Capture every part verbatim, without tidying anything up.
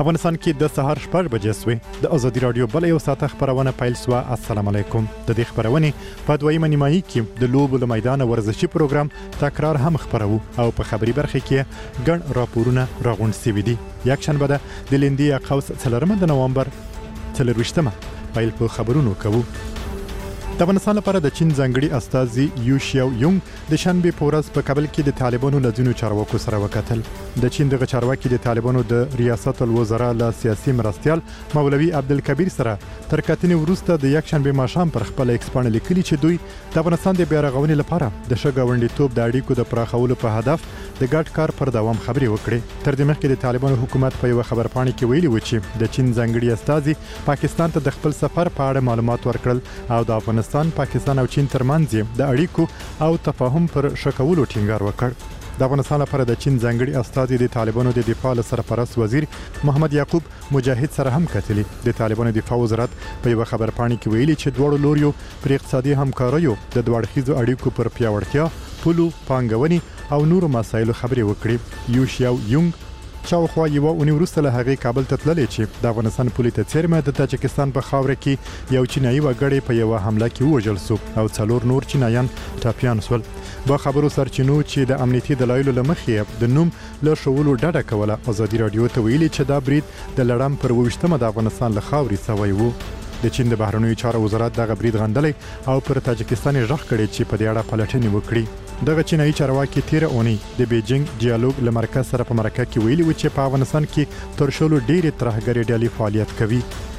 افغانستان کې د سهار شپږ بجې سوې د ازادي رادیو بل یو ساعت خبرونه پیل سوه. السلام علیکم. د دې خبرونې په دویمه نیمایي کې د لوبو له میدان ورزشي پروګرام تکرار هم خبرو او په خبري برخه کې ګڼ راپورونه راغونډ شوي دي. یک شنبه ده د لیندي قوس څلورمه د نوامبر څلرویشتمه پیل په خبرونو کوو. د افغانستان لپاره د چین ځانګړي استازي یو شیاو یونګ د شنبې په ورځ په کابل کې د طالبانو له ځینو چارواکو سره وکتل. د چین دغه چارواکي د طالبانو د ریاست الوزرا له سیاسي مرستیال مولوي عبدالکبیر سره تر کتنې وروسته د یک شنبې ماښام پر خپل ایکس پاڼه لیکلي چې دوی د افغانستان د بیارغونې لپاره د ښه ګاونډیتوب د اړیکو د پراخولو په هدف د ګډ کار پر دوام خبرې وکړې. تر دې مخکې د طالبانو حکومت په یو خبرپاڼه کې ویلي و چې د چین ځانګړي استازي پاکستان ته د خپل سفر په اړه معلومات ورکړل او د افغانستان پاکستان او چین ترمنځ د اړیکو او تفاهم پر ښه کولو ټینګار وکړ. د افغانستان لپاره د چین ځانګړي استازي د طالبانو د دفاع له سرپرست وزیر محمد یعقوب مجاهد سره هم کتلي. د طالبانو دفاع وزارت په یو خبرپاڼه کې ویلي چې دواړو لوریو پر اقتصادي همکاریو د دوه اړخیزو اړیکو پر پیاوړتیا، پولو پانګونې او نورو مسایلو خبرې وکړي. یو شیاو یونګ شاوخوا یوه اونۍ وروسته له هغې کابل ته تللی چې د افغانستان پولې ته څیرمه د تاجکستان په خاوره کې یو چینایي وګړی په یوه حمله کې ووژل سو او څلور نور چینایان ټپیان سول. با خبرو سرچینو چې د امنیتي دلایلو له مخې د نوم له ښوولو ډډه کوله ازادي رادیو ته ویلي چې دا برید د لړم پر اوویشتمه د افغانستان له خاورې سوی و. د چین د بهرنیو چارو وزارت دغه برید غندلی او پر تاجکستان یې غږ کړی چې په دې اړه پلټنې وکړي. دغه چینایي چارواکي تیره اونۍ د بیجینګ ډیالوګ له مرکز سره په مرکه کې ویلي و چې په افغانستان کې تر شلو ډېرې ترهګرې ډلې فعالیت کوي.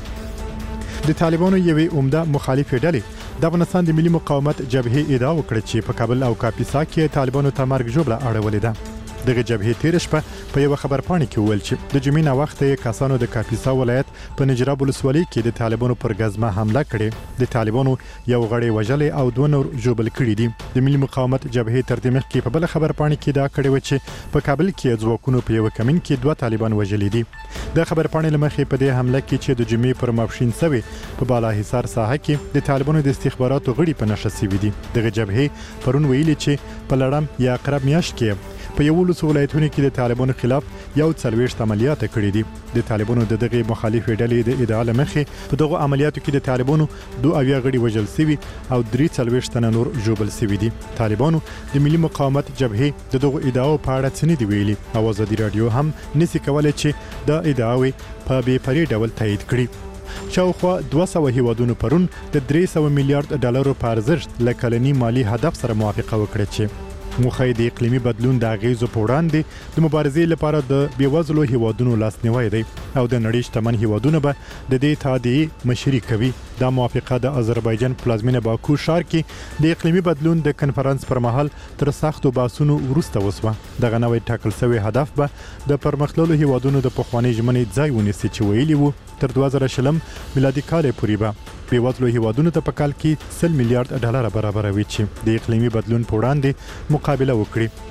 د طالبانو یوې عمده مخالفې ډلې د افغانستان د ملي مقاومت جبهې ادعا وکړه چې په کابل او کاپیسا کې طالبانو ته مرګ ژوبله اړولې ده. دغه جبهې تیر شپه په یو خبرپاڼه کې وویل چې د جمعې نه وخته کسانو د کاپیسا ولایت په نجراب ولسوالۍ کې د طالبانو پر ګزمه حمله کړې. د طالبانو یو غړی وژلی او دوه نور ژوبل کړي دي. د ملي مقاومت جبهې تر دې مخکې په بل خبرپاڼه کې دا کړی و چې په کابل کې ځواکونو په یو کمین کې دوه طالبان وژلي دي. د خبرپاڼې له مخې په دې حمله کې چې د جمعې پر ماپښین سوي په بالا حصار ساحه کې د طالبانو د استخباراتو غړي په نښه سوي دي. دغه جبهې پرون ویلي چې په لړم یا اقرب میاشت کې په یولسو ولایتونو کې د طالبانو خلاف یو څلوېښت عملیات کړي دي. د طالبانو د دغه مخالفې ډلې د ادعا له مخې په دغو عملیاتو کې د طالبانو دوه اویا غړي وژل سوي او درې څلوېښت تنه نور ژوبل سوي دي. طالبانو د ملي مقاومت جبهې د دغو ادعاو په اړه څه نه دي ویلي او ازادي رادیو هم نسي کولی چې دا ادعاوې په بې پرې ډول تایید کړي. شاوخوا دوه سوه هیوادونو پرون د درې سوه میلیارډ ډالرو په ارزښت له کلني مالي هدف سره موافقه وکړه چې موخه د اقلیمي بدلون د اغیزو په وړاندې د مبارزې لپاره د بیوزلو هیوادونو لاسنیوی دی او د نړۍ شتمن هیوادونه به د دې تادیې مشري کوي. دا موافقه د آذربایجان پلازمینه باکو ښار کې د اقلیمي بدلون د کنفرانس پر مهال تر سختو بحثونو وروسته وسوه. دغه نوی ټاکل شوی هدف به د پرمختللو هیوادونو د پخوانۍ ژمنې ځای ونیسي چې ویلي وو تر دوه زره شلم میلادي کال پورې به بیوزلو هیوادونو ته په کال کې سل میلیارډ ډالر برابروي چې د اقلیمي بدلون په وړاندې مقابله وکړي.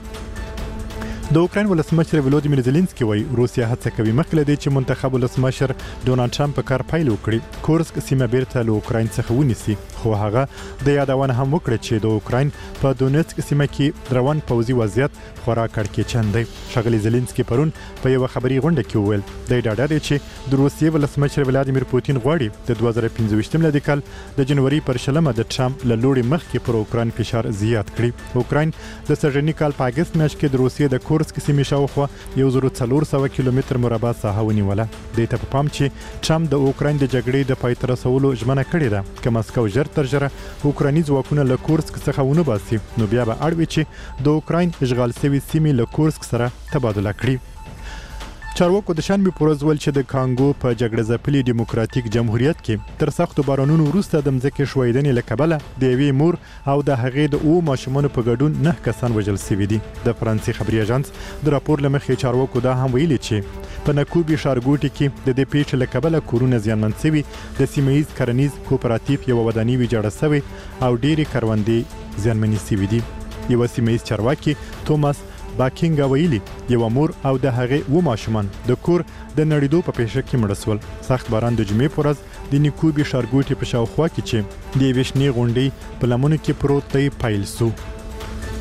د اوکراین ولسمشر ولودیمیر زيلنسکي وایي روسیا هڅه کوي مخکې له دې چې منتخب ولسمشر ډونالډ ټرمپ په کار پیل وکړي کورسک سیمه بیرته له اوکراین څخه ونیسي. خو هغه د یادونه هم وکړه چې د اوکراین په دونیتسک سیمه کې روان پوځي وضعیت خورا کړکېچن دی. ښاغلي زيلنسکي پرون په یوه خبري غونډه کې وویل دی ډاډه دی چې د روسیې ولسمشر ولادیمیر پوتین غواړي د دوه زره پنځه ویشتم میلادي کال د جنوري پر شلمه د ټرمپ له لوري مخکې پر اوکراین فشار زیات کړي. اوکراین د سږني کال په اګست میاشت کې د روسیې د کورسک سیمې شاوخوا یو زر څلور سوه کیلومتر مربع ساحه ونیوله. دې ته په پام چې ټرمپ د اوکراین د جګړې د پای ته رسولو ژمنه کړې ده که مسکو ژر تر ژره اوکرایني ځواکونه له کورسک څخه ونه باسي نو بیا به اړ وي چې د اوکراین اشغال شوي سیمې له کورسک سره تبادله کړي. چارواکو د شنبې په ورځ ویل چې د کانګو په جګړه ځپلي ډیموکراتیک جمهوریت کې تر سختو بارانونو وروسته د مځکې ښویدنې له کبله د یوې مور او د هغې د اوو ماشومانو په ګډون نه کسان وژل سوي دي. د فرانسې خبري اژانس د راپور له مخې چارواکو دا هم ویلي چې په نکوبي ښارګوټي کې د دې پیښې له کبله کورونه زیانمن سوي، د سیمه ییز کرنیز کوپراتیف یوه ودانۍ ویجاړه سوې او ډېرې کروندې زیانمنې سوي دي. یوه سیمه ییز چارواکي توماس باکینګ ویلي یو مور او د هغې و ماشومان د کور د نړیدو په پیښه کې مړه سول. سخت باران د جمعې په ورځ د نیکوبي ښارګوټي په شاوخوا کې چې د یوې شنې غونډۍ په لمنو کې پروت دی پیل سو.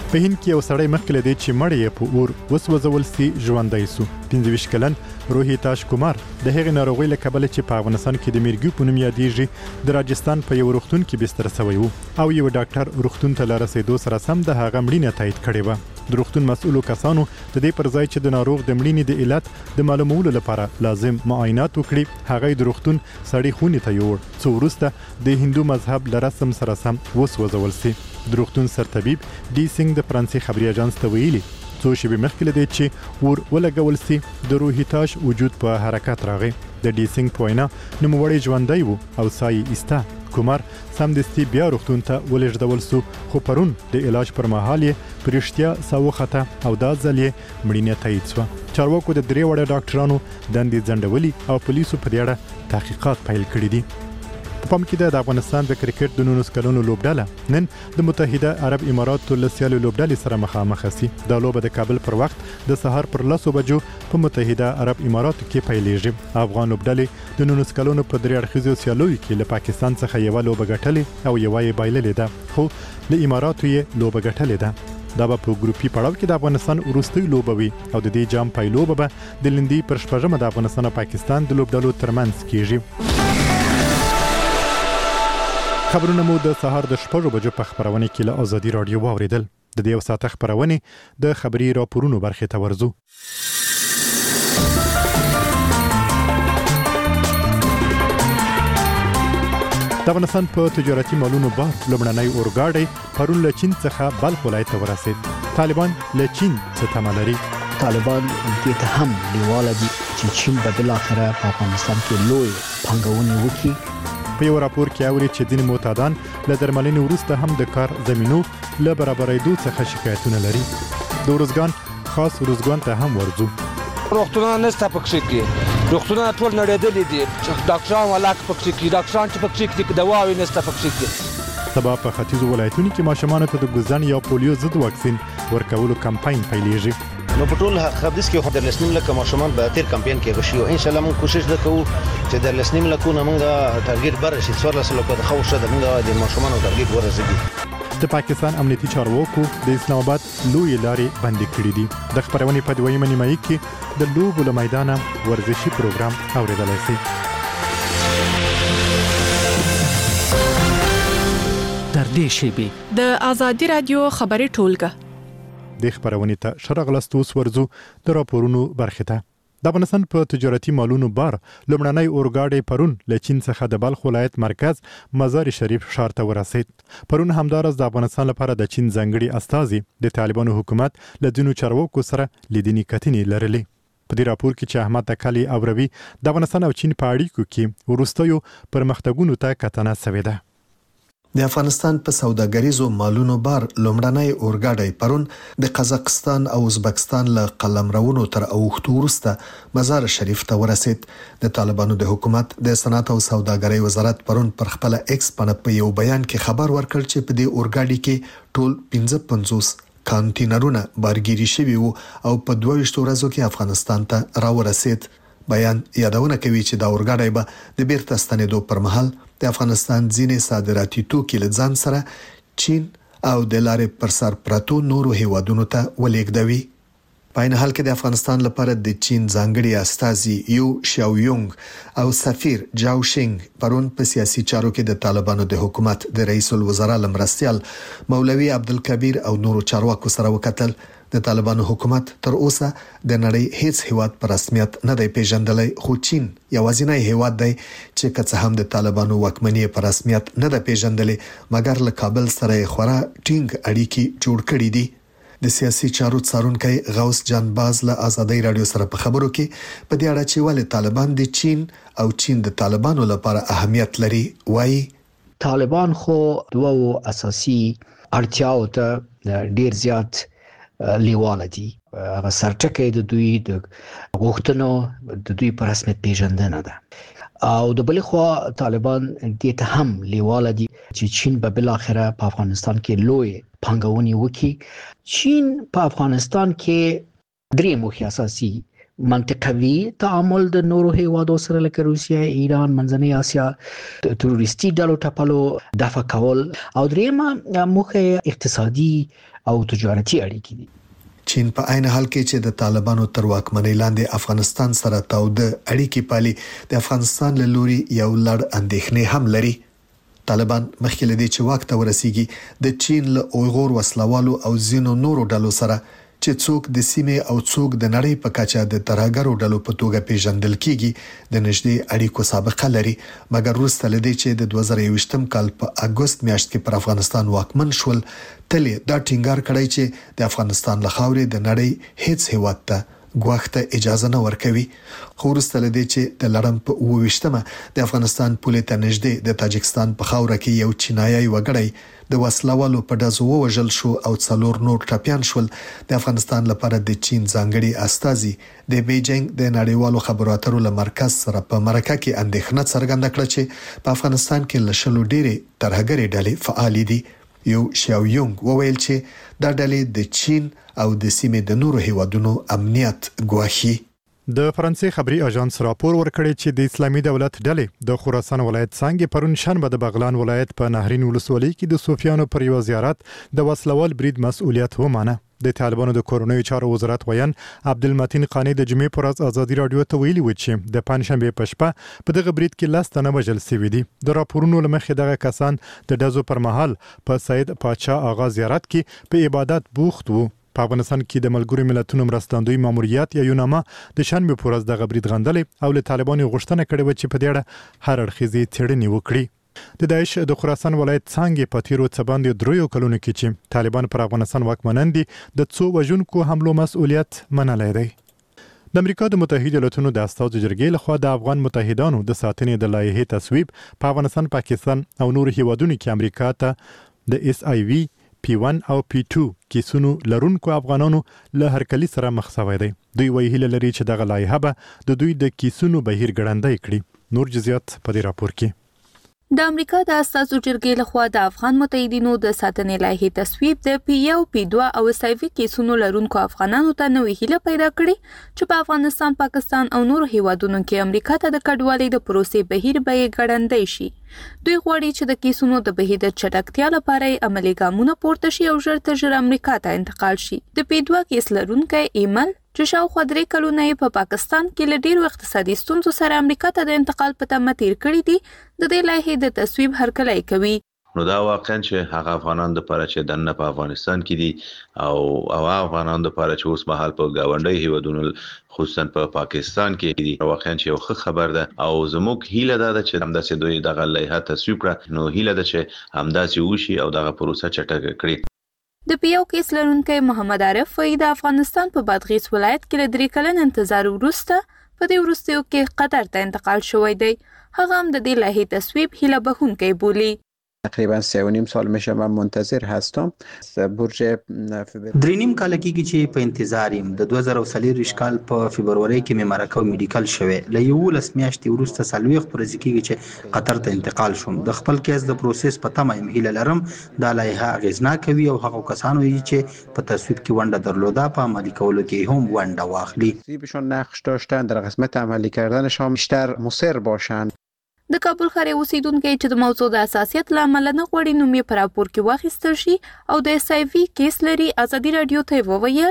په هند کې یو سړی مخکې له دې چې مړ یې په اور وسوځول سي ژوندی سو. پنځه ویشت کلن روهیتاش کومار د هغې ناروغۍ له کبله چې په افغانستان کې د میرګي په نوم یادېږي د راجستان په یو روغتون کې بستر شوی و او یو ډاکټر روغتون ته له رسېدو سره سم د هغه مړینه تایید کړې وه. د روغتون مسؤلو کسانو د دې پر ځای چې د ناروغ د مړینې د علت د معلومولو لپاره لازم معاینات وکړي هغه د روغتون سړي خونې ته یوړ څو وروسته د هندو مذهب له رسم سره سم وسوځول سي. د روغتون سرطبیب ډي سنګ د فرانسې خبري اژانس ته ویلي څو شېبې مخکې له دې چې ور ولګول سي د روهیتاش وجود په حرکت راغی. د ډي سنګ په وینا نوموړی ژوندی و او ساه یې ایسته. کومار سمدستي بیا روغتون ته ولېږدول سو خو پرون د علاج پر مهال یې په رښتیا ساه وخته او دا ځل یې مړینه تایید سوه. چارواکو د درې وړه ډاکټرانو دندې ځنډولي او پولیسو په دې اړه تحقیقات پیل کړي دي. په پام کې د افغانستان د کرکټ د نولس کلونو لوبډله نن د متحده عرب اماراتو له سیالو لوبډلې سره مخامخ سي. دا لوبه د کابل پر وخت د سهار پر لسو بجو په متحده عرب اماراتو کې پیلېږي. افغان لوبډلې د نولس کلونو په درې اړخیزو سیالیو کې له پاکستان څخه یوه لوبه ګټلې او یوه یې بایللې ده خو له اماراتو یې لوبه ګټلې ده. دا به په ګروپي پړاو کې د افغانستان وروستۍ لوبه وي او د دې جام پایلوبه به د لندې پر شپږمه د افغانستان او پاکستان د لوبډلو ترمنځ کیږي. خبرونه مو د سهار د شپږو بجو په خبرونه کې له ازادي رادیو واوریدل. د دې یو ساعت خبرونه د خبري راپورونو برخه ته ورځو. د افغانستان په تجارتي مالونو بار لومړنی اورګاډی پرون له چین څخه بلخ ولایت ته ورسید. طالبان له چین څخه تمه لري. طالبان دې ته هم لیواله دي چې چین به بالاخره په افغانستان کې لوی پانګونې وکړي. په یو راپور کې اوري چې ځینې معتادان له درملنې وروسته هم د کار زمینو له برابرېدو څخه شکایتونه لري. د ورزګان خاص ورزګان ته هم ورځو. روغتونونه نشته پکې کې روغتونونه ټول نړېدلي دي. ډاکټران ولاک پکې کې ډاکټران چې پکې کې دواوې نشته پکې کې. سبا په ختیځو ولایتونو کې ماشومانو ته د ګوزن یا پولیو ضد واکسین ورکولو کمپاین پیلېږي. نو په ټول ختیځ کې د لسنیم لکه ماشومان به تیر کمپاین کې غشي او ان شاء الله موږ کوشش وکړو چې د لسنیم لکه موږ ټارګټ بر شي څوار لسل لکه خو شته موږ د ماشومان ټارګټ ورسېږي. د پاکستان امنیتي چارواکو د اسلام آباد لوی لارې بندي کړې دي. د خبرونې په دویمه نیمایي کې د لوبو له میدانه ورزشي پروګرام اوریدلای شي. در دې شیبې د ازادي رادیو خبري ټولګه د خبرونې ته شرغلستوس ورزو د راپورونو برخه ته. د افغانستان په تجارتي مالونو بار لومړنی اورګاډی پرون له چین څخه د بلخ ولایت مرکز مزار شریف ښار ته ورسید. پرون همدارس د افغانستان لپاره د چین ځانګړي استازي د طالبانو حکومت له ځینو چارواکو سره لیدنې کتنې لرلې. په دې راپور کې چې احمد تکلی اوروي د افغانستان او چین په اړیکو کې وروستیو پرمختګونو ته کتنه شوې ده. د افغانستان په سوداګریزو مالونو بار لومړنی اورګاډی پرون د قزاقستان او ازبکستان له قلمرونو تر اوښتو وروسته مزار شریف ته ورسید. د طالبانو د حکومت د صنعت او سوداګرۍ وزارت پرون پر خپل ایکس باندې په یو بیان کې خبر ورکړ چې په دې اورګاډي کې ټول پنځه پنځوس کانټینرونه بارګیری شوي وو او په دوه ویشت ورځو کې افغانستان ته راورسید. بیان یادونه کوي چې دا اورګاډی به د بیرته ستنېدو پر مهال د افغانستان ځینې صادراتي توکي له ځان سره چین او د لارې پر سر پرتو نورو هیوادونو ته ولېږدوي. په عین حال کې د افغانستان لپاره د چین ځانګړي استازي یو شاویونګ او سفیر جاو شینګ پرون په سیاسي چارو کې د طالبانو د حکومت د رئیس الوزرا لمرستیال مولوي عبدالکبیر او نورو چارواکو سره وکتل. د طالبانو حکومت تر اوسه د نړۍ هیڅ هیواد په رسمیت نه دی پیژندلی خو چین یوازینی هیواد دی چې که څه هم د طالبانو واکمنۍ په رسمیت نه دی پیژندلی مګر له کابل سره خورا ټینګ اړیکې جوړ کړي دي. د سیاسي چارو څارونکي غوث جان باز له ازادي رادیو سره په خبرو کې په دې اړه چې ولې طالبان د چین او چین د طالبانو لپاره اهمیت لري وایي. طالبان خو دوه اساسي اړتیاو ته ډیر زیات لیواله دي. هغه سرټکه د دوی د غوښتنو د دوی په رسمیت پیژندنه ده او د بل خوا طالبان دې ته هم لیواله دي چې چین به بالاخره په افغانستان کې لوی پانګونې وکړي. چین په افغانستان کې درې موخې اساسي منطقوي تعامل د نورو هیوادو سره لکه روسیه، ایران، منځنۍ اسیا، تروریستي ډلو ټپلو دفع کول او درېمه موخه اقتصادي او تجارتي اړیکې دي. چین په عین حال کې چې د طالبانو تر واکمنۍ لاندې افغانستان سره تاوده اړیکې پالي، د افغانستان له لوري یو لړ اندېښنې هم لري. طالبان مخکې لدی چې واک ته ورسیږي د چین له اوغور وسلوالو او زینو نورو ډلو سره چې څوک د سیمې او څوک د نړۍ په کچه د ترهګرو ډلو په توګه پیژندل کیږي د نږدې اړیکو سابقه لري، مګر وروسته لدی چې د دوه زره یوویشتم کال په اګوست میاشت کې پر افغانستان واکمن شول، تل دا ټینګار کړی چې د افغانستان له خاورې د نړۍ هیڅ هیواد ته ګواښ ته اجازه نه ورکوي. خو وروسته لدی چې د لړم په اووه ویشتمه د افغانستان پولې ته نږدې د تاجکستان په خاوره کې یو چینایي وګړی د وسلوالو په ډزو ووژل شو او څلور نور ټپيان شول. د افغانستان لپاره د چین ځانګړي استازي د بیجینګ د نړیوالو خبرو اترو له مرکز سره په مرکه کې اندېښنه څرګنده کړه چې په افغانستان کې له شلو ډېرې ترهګرې ډلې فعال دي. یو شاو یونګ وویل چې دا ډلې د چین او د سیمې د نورو هیوادونو امنیت ګواښي. د فرانسې خبري اژانس راپور ورکړی چې د اسلامي دولت ډلې د خراسان ولایت څنګه پرون شنبه د بغلان ولایت په نهرین ولسوالۍ کې د صوفیانو پر یو زیارت د وسلوال برید مسؤلیت ومانه. د طالبانو د کورونوي چارو وزارت ویان عبدالمتین قانی د جمعې پر ورځ ازادي رادیو ته ویلي و چې د پنځشنبه په شپه په دغه برید کې لاس تنه وژل شوی دي. د راپورونو لمخې دغه کسان د دزو پر مهال په سید پاچا آغا زیارت کې په عبادت بوخت وو. په افغانستان کې د ملګرو ملتونو مرستندوی ماموریت یا یوناما د شنبه پر ورځ دغه برید غندلې او له طالبانو غوښتنه کړې و چې په دې اړه هر اړخیزې څېړنې وکړي. د داعش د خراسان ولایت څنګه په تیرو څه باندې دریو کلونو کې چې طالبان پر افغانستان واکمنان دي د څو وژونکو حملو مسؤلیت منلی دی. د امریکا د متحده ایالاتونو د استازو جرګې لخوا د افغان متحدانو د ساتنې د لایحې تصویب په افغانستان، پاکستان او نور هیوادونو کې امریکا ته د اس آی وی پی ون او پی ټو کیسونو لرونکو افغانانو له هرکلی سره مخ شوی دی. دوی وایي هیله لري چې دغه لایحه به د دوی د کیسونو بهیر ګړندی کړي. نور جزئیات په دې راپور کې. د امریکا د استازو جرګې لخوا د افغان متحدینو د ساتنې لایحې تصویب د پی یو پی دوه او سایوي کیسونو لرونکو افغانانو ته نوې هیله پیدا کړې چې په افغانستان، پاکستان او نورو هیوادونو کې امریکا ته د کډوالۍ د پروسې بهیر به یې ګړندی شي. دوی غواړي چې د کیسونو د بهیر د چټکتیا لپاره عملي ګامونه پورته شي او ژر تر ژره امریکا ته انتقال شي. د پی دوه کیس لرونکی ایمل چې شاوخوا درې کلونه یې په پاکستان کې له ډېرو اقتصادي ستونزو سره امریکا ته د انتقال په تمه تیر کړي دي، د دې لایحې د تصویب هرکلی کوي. نو دا واقعا چې هغه افغانان د لپاره چې دنه په افغانستان کې دي او او افغانان د لپاره چې اوس مهال په گاونډي هیوادونو خصوصا په پاکستان کې دي، واقعا چې یو ښه خبر ده او زموږ هیله ده چې همداسې دوی دغه لایحه تصویب کړه. نو هیله ده چې همداسې وشي او دغه پروسه چټکه کړي. د پی یو کیس لرونکی محمد عارف وایي د افغانستان په بادغیس ولایت کې له درې کلن انتظار وروسته په دې وروستیو کې قطر ته انتقال شوی دی. هغه هم د دې لایحې تصویب هیله بخونکی بولی. تقریبا سه و نیم سال میشه من منتظر هستم. برج درې نیم کال کېږي چې په انتظار یم. د دوه زره څلور کال په فبروري کې مې مرکه میډیکل شوه. له یولس میاشتې وروسته څلوېښت ورځې کېږي چې قطر ته انتقال شوم. د خپل کیس د پروسس په تمه یم. هیله لرم دا لایحه اغیزناک وي او هغه کسانو چې په تصویب کې ونډه درلوده په عملي کولو کې هم ونډه واخلي. تصویبشون نقش داشتن در قسمت عملی کردنشان بیشتر مصر باشند. د کابل ښار اوسیدونکي چې د موضوع د حساسیت له امله نه غواړي نوم یې په راپور کې واخیستل شي او د اس آی وی کیس لري، ازادي رادیو ته وویل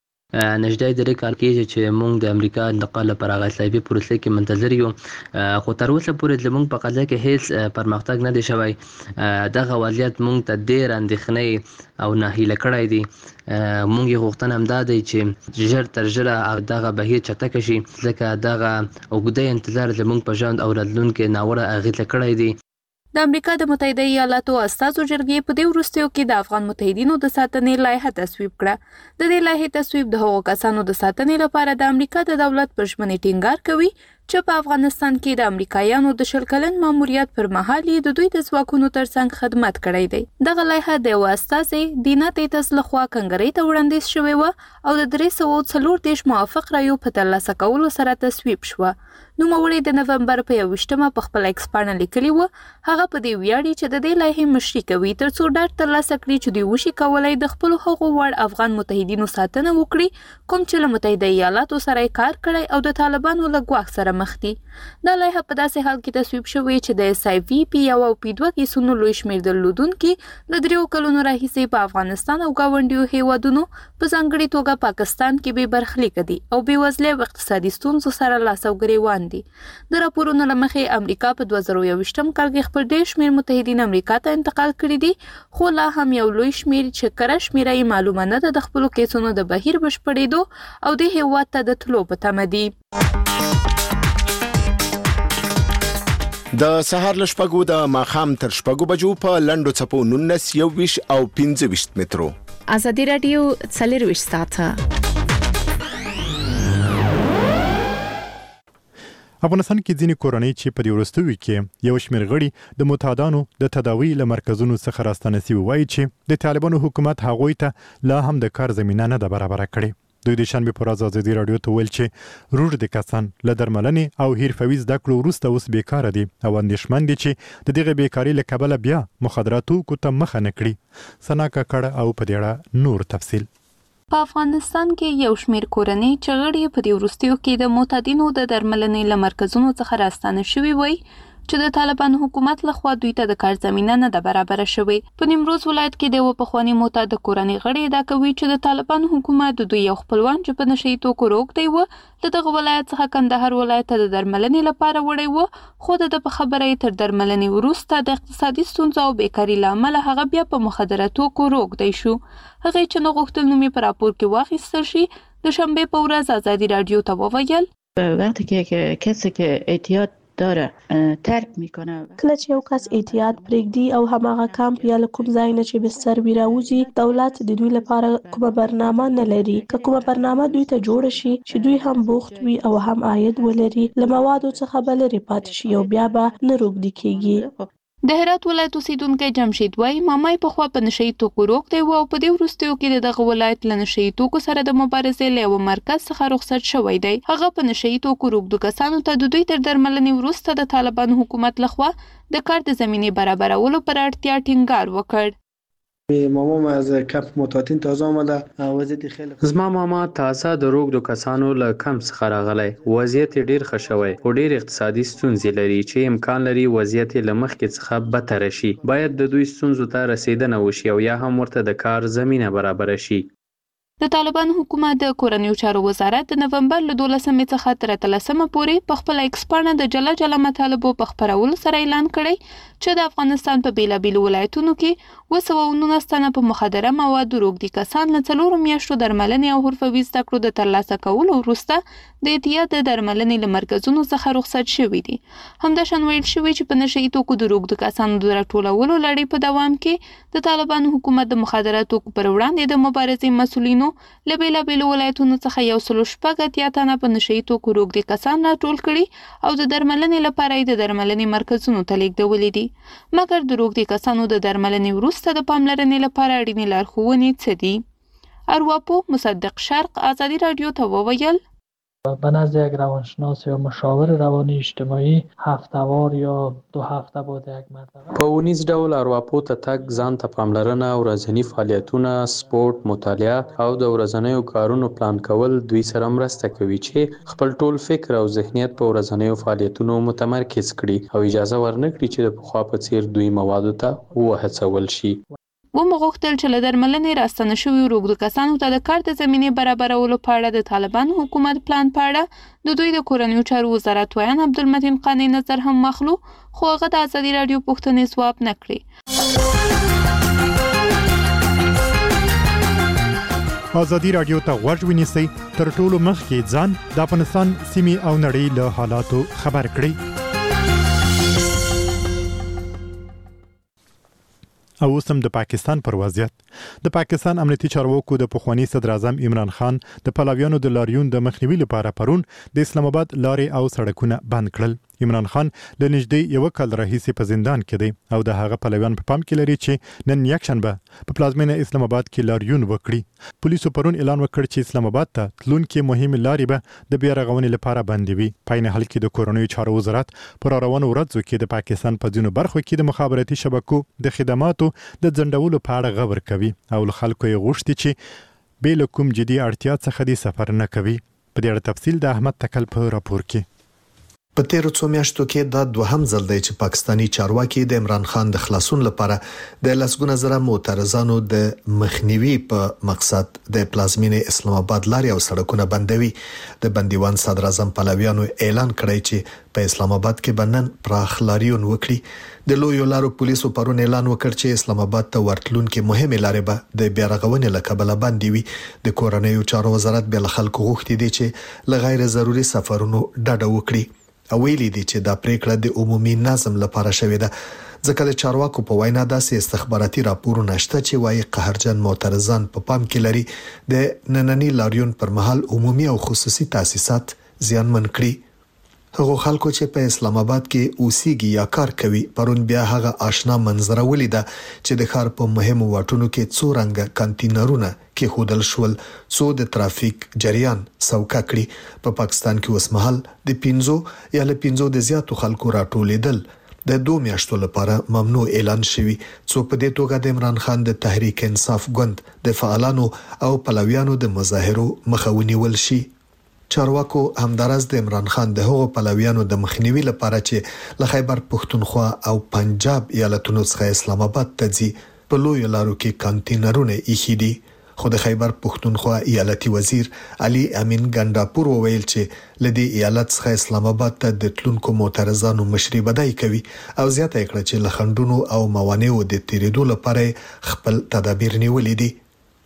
نږدې درې کال کېږي چې موږ د امریکا انتقال لپاره هغه سایوي پروسې کې منتظر یو، خو تر اوسه پورې زموږ په قضیه کې هیڅ پرمختګ نه دی شوی. دغه وضعیت موږ ته ډېر اندېښنې او ناهیله کړی دی. موږ یې غوښتنه همدا دی چې ژر تر ژره دغه بهیر چټکه شي، ځکه دغه اوږده انتظار زموږ په ژوند او راتلونکي ناوړه اغېزه کړی دی. د امریکا د متحده ایالاتو استازو جرګې په دې وروستیو کې د افغان متحدینو د ساتنې لایحه تصویب کړه. د دې لایحې تصویب د هغو کسانو د ساتنې لپاره د امریکا د دولت پر ژمنې ټینګار کوي چې په افغانستان کې د امریکایانو د شل کلن ماموریت پر مهال یې د دوی د ځواکونو ترڅنګ خدمت کړی دی. دغه لایحه د یوه استازي دینا تیتس لخوا کنګرې ته وړاندیز شوې وه او د درې سوه څلور دېرش موافق رایو په ترلاسه کولو سره تصویب شوه. نوموړي د نومبر په یوویشتمه په خپل ایکس پاڼه لیکلي وه هغه په دې ویاړي چې د دې لایحې مشري کوي تر څو ډاډ ترلاسه کړي چې دوی وشي کولی د خپلو هغو وړ افغان متحدینو ساتنه وکړي کوم چې له متحده ایالاتو سره یې کار کړی او د طالبانو له ګواښ سره مخ دي. دا لایحه په داسې حال کې تصویب شوې چې د اس آی وی پی یو او پی دوه کیسونو لوی شمېر درلودونکي له دریو کلونو راهیسې په افغانستان او ګاونډیو هیوادونو په ځانګړې توګه پاکستان کې بې برخلیک دي او بېوزلۍ او اقتصادي ستونزو سره لاس او ګریوان دي. د راپورونو له مخې امریکا په دوه زره یوویشتم کال کې خپل ډېر شمېر متحدین امریکا ته انتقال کړي دي، خو لا هم یو لوی شمېر چې کره شمېره یې معلومه نه ده د خپلو کیسونو د بهیر بشپړېدو او د هیواد ته د تلو په تمه دي. د سهار له شپږو د ماښام تر شپږو بجو په لنډو څپو نولس یوویشت او پنځه ویشت مترو. ازادي راډیو څلرویشت ساعته. افغانستان کې ځینې کورنۍ چې په دې وروستیو کې یو شمېر غړي د متحدانو د تداوی له مرکزونو څخه راستانه سوي وایي چې د طالبانو حکومت هغوی ته لا هم د کار زمینه نه ده برابره کړې. دوی د شنبې پر ورځ ازادي راډیو ته ویل چې روږ د کسان له درملنې او حرفوي زده کړو وروسته اوس بیکاره دي او اندېښمن دي چې د دغه بیکاري له کبله بیا مخدراتو ته مخه نه کړي. ثنا کاکړ او په دې اړه نور تفصیل. په افغانستان کې یو شمېر کورنۍ چې غړي په دې وروستیو کې د معتادینو د درملنې له مرکزونو څخه راستانه شوي وای چې د طالبانو حکومت لخوا دوی ته د کار زمینه نه ده برابره شوې. په نیمروز ولایت کې د یوه پخواني معتاد کورنۍ غړي ادعا کوي چې د طالبانو حکومت د دوی یو خپلوان چې په نشه یي توکو روږدی و له دغه ولایت څخه کندهار ولایت ته د درملنې لپاره وړی و، خو د ده په خبره یې تر درملنې وروسته د اقتصادي ستونزو او بیکاري له امله هغه بیا په مخدره توکو روږدی شو. هغې چې نه غوښتل نوم یې په راپور کې واخیستل شي د شنبې په ورځ ازادي راډیو ته وویل وقتی که کسی که اعتیاد داره ترک میکنه کله چې یو کس اعتیاد پرېږدي او هماغه کامپ یا له کوم ځای نه چې بستر وي راوځي، دولت د دوی لپاره کومه برنامه نه لري. که کومه برنامه دوی ته جوړه شي چې دوی هم بوخت وي او هم عاید ولري، له موادو څخه به لرې پاتې شي او بیا به نه روږدي کېږي. د هرات ولایت اوسیدونکی جمشید وایي ماما یې پخوا په نشه یي توکو روږدی و او په دې وروستیو کې د دغه ولایت له نشه یي توکو سره د مبارزې له یوه مرکز څخه رخصت شوی دی. هغه په نشه یي توکو روږدو کسانو ته د دوی تر درملنې وروسته د طالبانو حکومت لخوا د کار د زمینې برابرولو پر اړتیا ټینګار وکړ. مامام از کمپ معتادین تازه آمده، وضعیت خیلی زما ماما تازه د روږدو کسانو له کمپ څخه راغلی، وضعیت یې ډیر ښه شوی خو ډیر اقتصادي ستونزې لري چې امکان لري وضعیت یې له مخکې څخه بدتر شي. باید د دوی ستونزو ته رسیدنه وشي او یا هم ورته د کار زمینه برابره شي. د طالبانو حکومت د کورنیو چارو وزارت د نومبر له دولسمې څخه تر اتلسمه پورې په خپله ایکس پاڼه د جلا جلا مطالبو په خپرولو سره اعلان کړی چې د افغانستان په بېلابېلو ولایتونو کې اووه سوه او نولس تنه په مخدره موادو روږدي کسان له څلورو میاشتو درملنې او حرفوي زده کړو د ترلاسه کولو وروسته د اعتیاد د درملنې له مرکزونو څخه رخصت شوي دي. همداشان ویل شوي چې په نشه یي توکو د روږدو کسانو د راټولولو لړۍ په دوام کې د طالبانو حکومت د مخدره توکو پر وړاندې د مبارزې مسؤلینو له بېلابېلو ولایتونو څخه یو سلو شپږ اتیا تنه په نشه یي توکو روږدي کسان راټول کړي او د درملنې لپاره یې د درملنې مرکزونو ته لیږدولي دي. مګر د روږدي کسانو د درملنې وروسته د پاملرنې لپاره اړینې لارښوونې څه دي؟ ارواپوه مصدق شرق ازادي راډیو ته وویل به نزد یک روانشناس یا مشاور روانی اجتماعی هفته‌وار یا دو هفته بعد یک مرتبه په ونیز ډول ارواپو ته تګ، ځان ته پاملرنه، ورځني فعالیتونه، سپورت، مطالعه او د ورځنیو کارونو پلان کول دوی سره مرسته کوي چې خپل ټول فکر او ذهنیت په ورځنیو فعالیتونو متمرکز کړي او اجازه ورنکړي چې د پخوا په څیر دوی موادو ته وهڅول شي. ومو غوښتل چې له درملنې راستنه شویو روږدو کسانو ته د کار د زمینې برابرولو په اړه د طالبانو حکومت پلان په اړه د دوی د کورنیو چارو وزارت ویان عبدالمتین قانع نظر هم مخلو، خو هغه د ازادي راډیو پوښتنې ځواب نه کړې. ازادي راډیو ته غوږ ونیسئ، تر ټولو مخکې ځان د افغانستان سیمې او نړۍ له حالاتو خبر کړئ. او اوس هم د پاکستان پر وضعیت. د پاکستان امنیتي چارواکو د پخوانی صدر اعظم عمران خان د پلاویانو د لاریون د مخنیوي لپاره پرون د اسلام آباد لارې او سړکونه بند کړل. عمران خان له نږدې یو کال راهیسې په زندان کې دی او د هغه پلویان په پام کې لري چې نن یکشنبه په پلازمینه اسلام آباد کې لاریون وکړي. پولیسو پرون اعلان وکړ چې اسلام آباد ته تلونکي مهمې لارې به د بیا رغونې لپاره بندې وي. په عین حال کې د کورنیو چارو وزارت پر روانو ورځو کې د پاکستان په ځینو برخو کې د مخابراتي شبکو د خدماتو د ځنډولو په اړه غور کوي او له خلکو یې غوښتي چې بې له کوم جدي اړتیا څخه دې سفر نه کوي. په دې اړه تفصیل د احمد تکل په راپور کې. په تیرو څو میاشتو کې دا دوهم ځل دی چې پاکستانی چارواکي د عمران خان د خلاصون لپاره د لسګونه زره معترضانو د مخنیوي په مقصد د پلازمینې اسلام آباد لارې او سړکونه بندوي. د بندیوان صدر اعظم پلویانو اعلان کړی چې په اسلام آباد کې بنن پراخ لاریون وکړي. د لویو لارو پولیسو پرون اعلان وکړ چې اسلام آباد ته ورتلونکو مهمه لارې به د بیارغونې لکبله باندې وي. د کورنیو چارو وزارت بل خلکو غوښتي دي چې لغیر ضروري سفرونو ډډه وکړي او ویلي دي چې دا پریکړه د عمومي نظم لپاره شوې ده. ځکه د چارواکو په وینا داسې استخباراتي راپورونه شته چې وايي قهرجن معترضان په پام کې لري د نننی لاریون پر مهال عمومي او خصوصي تاسیسات زیانمن کړي. هغه خلکو چې په اسلام آباد کې اوسېږي یا کار کوي پرون بیا هغه آشنا منظره ولیده چې د ښار په مهمو واټونو کې څو رنګه کانټینرونه کې خودل شول څو د ترافیک جریان سوکا کړی. په پا پاکستان کې اوسمهال د پینزو یا له پینزو د زیاتو خلکو راټولېدل د دوه میاشتو لپاره ممنوع اعلان شوی. څو په دې توګه د عمران خان د تحریک انصاف ګوند د فعالانو او پلویانو د مظاهرو مخاوني ول شي. چارواکو همدارس د عمران خان د هغو پلویانو د مخنیوي لپاره چې له خیبر پښتونخوا او پنجاب ایالتونو څخه اسلام آباد ته ځي په لویو لارو کې کانټینرونه ایښي دي. خو د خیبر پښتونخوا ایالتي وزیر علي امین ګنداپور وویل چې لدی ایالت څخه اسلام آباد ته د تلونکو معترضانو مشري بدای کوي او زیاته کړه چې لخندونو او موانعو د تیریدو لپاره خپل تدابیر نیولې دي.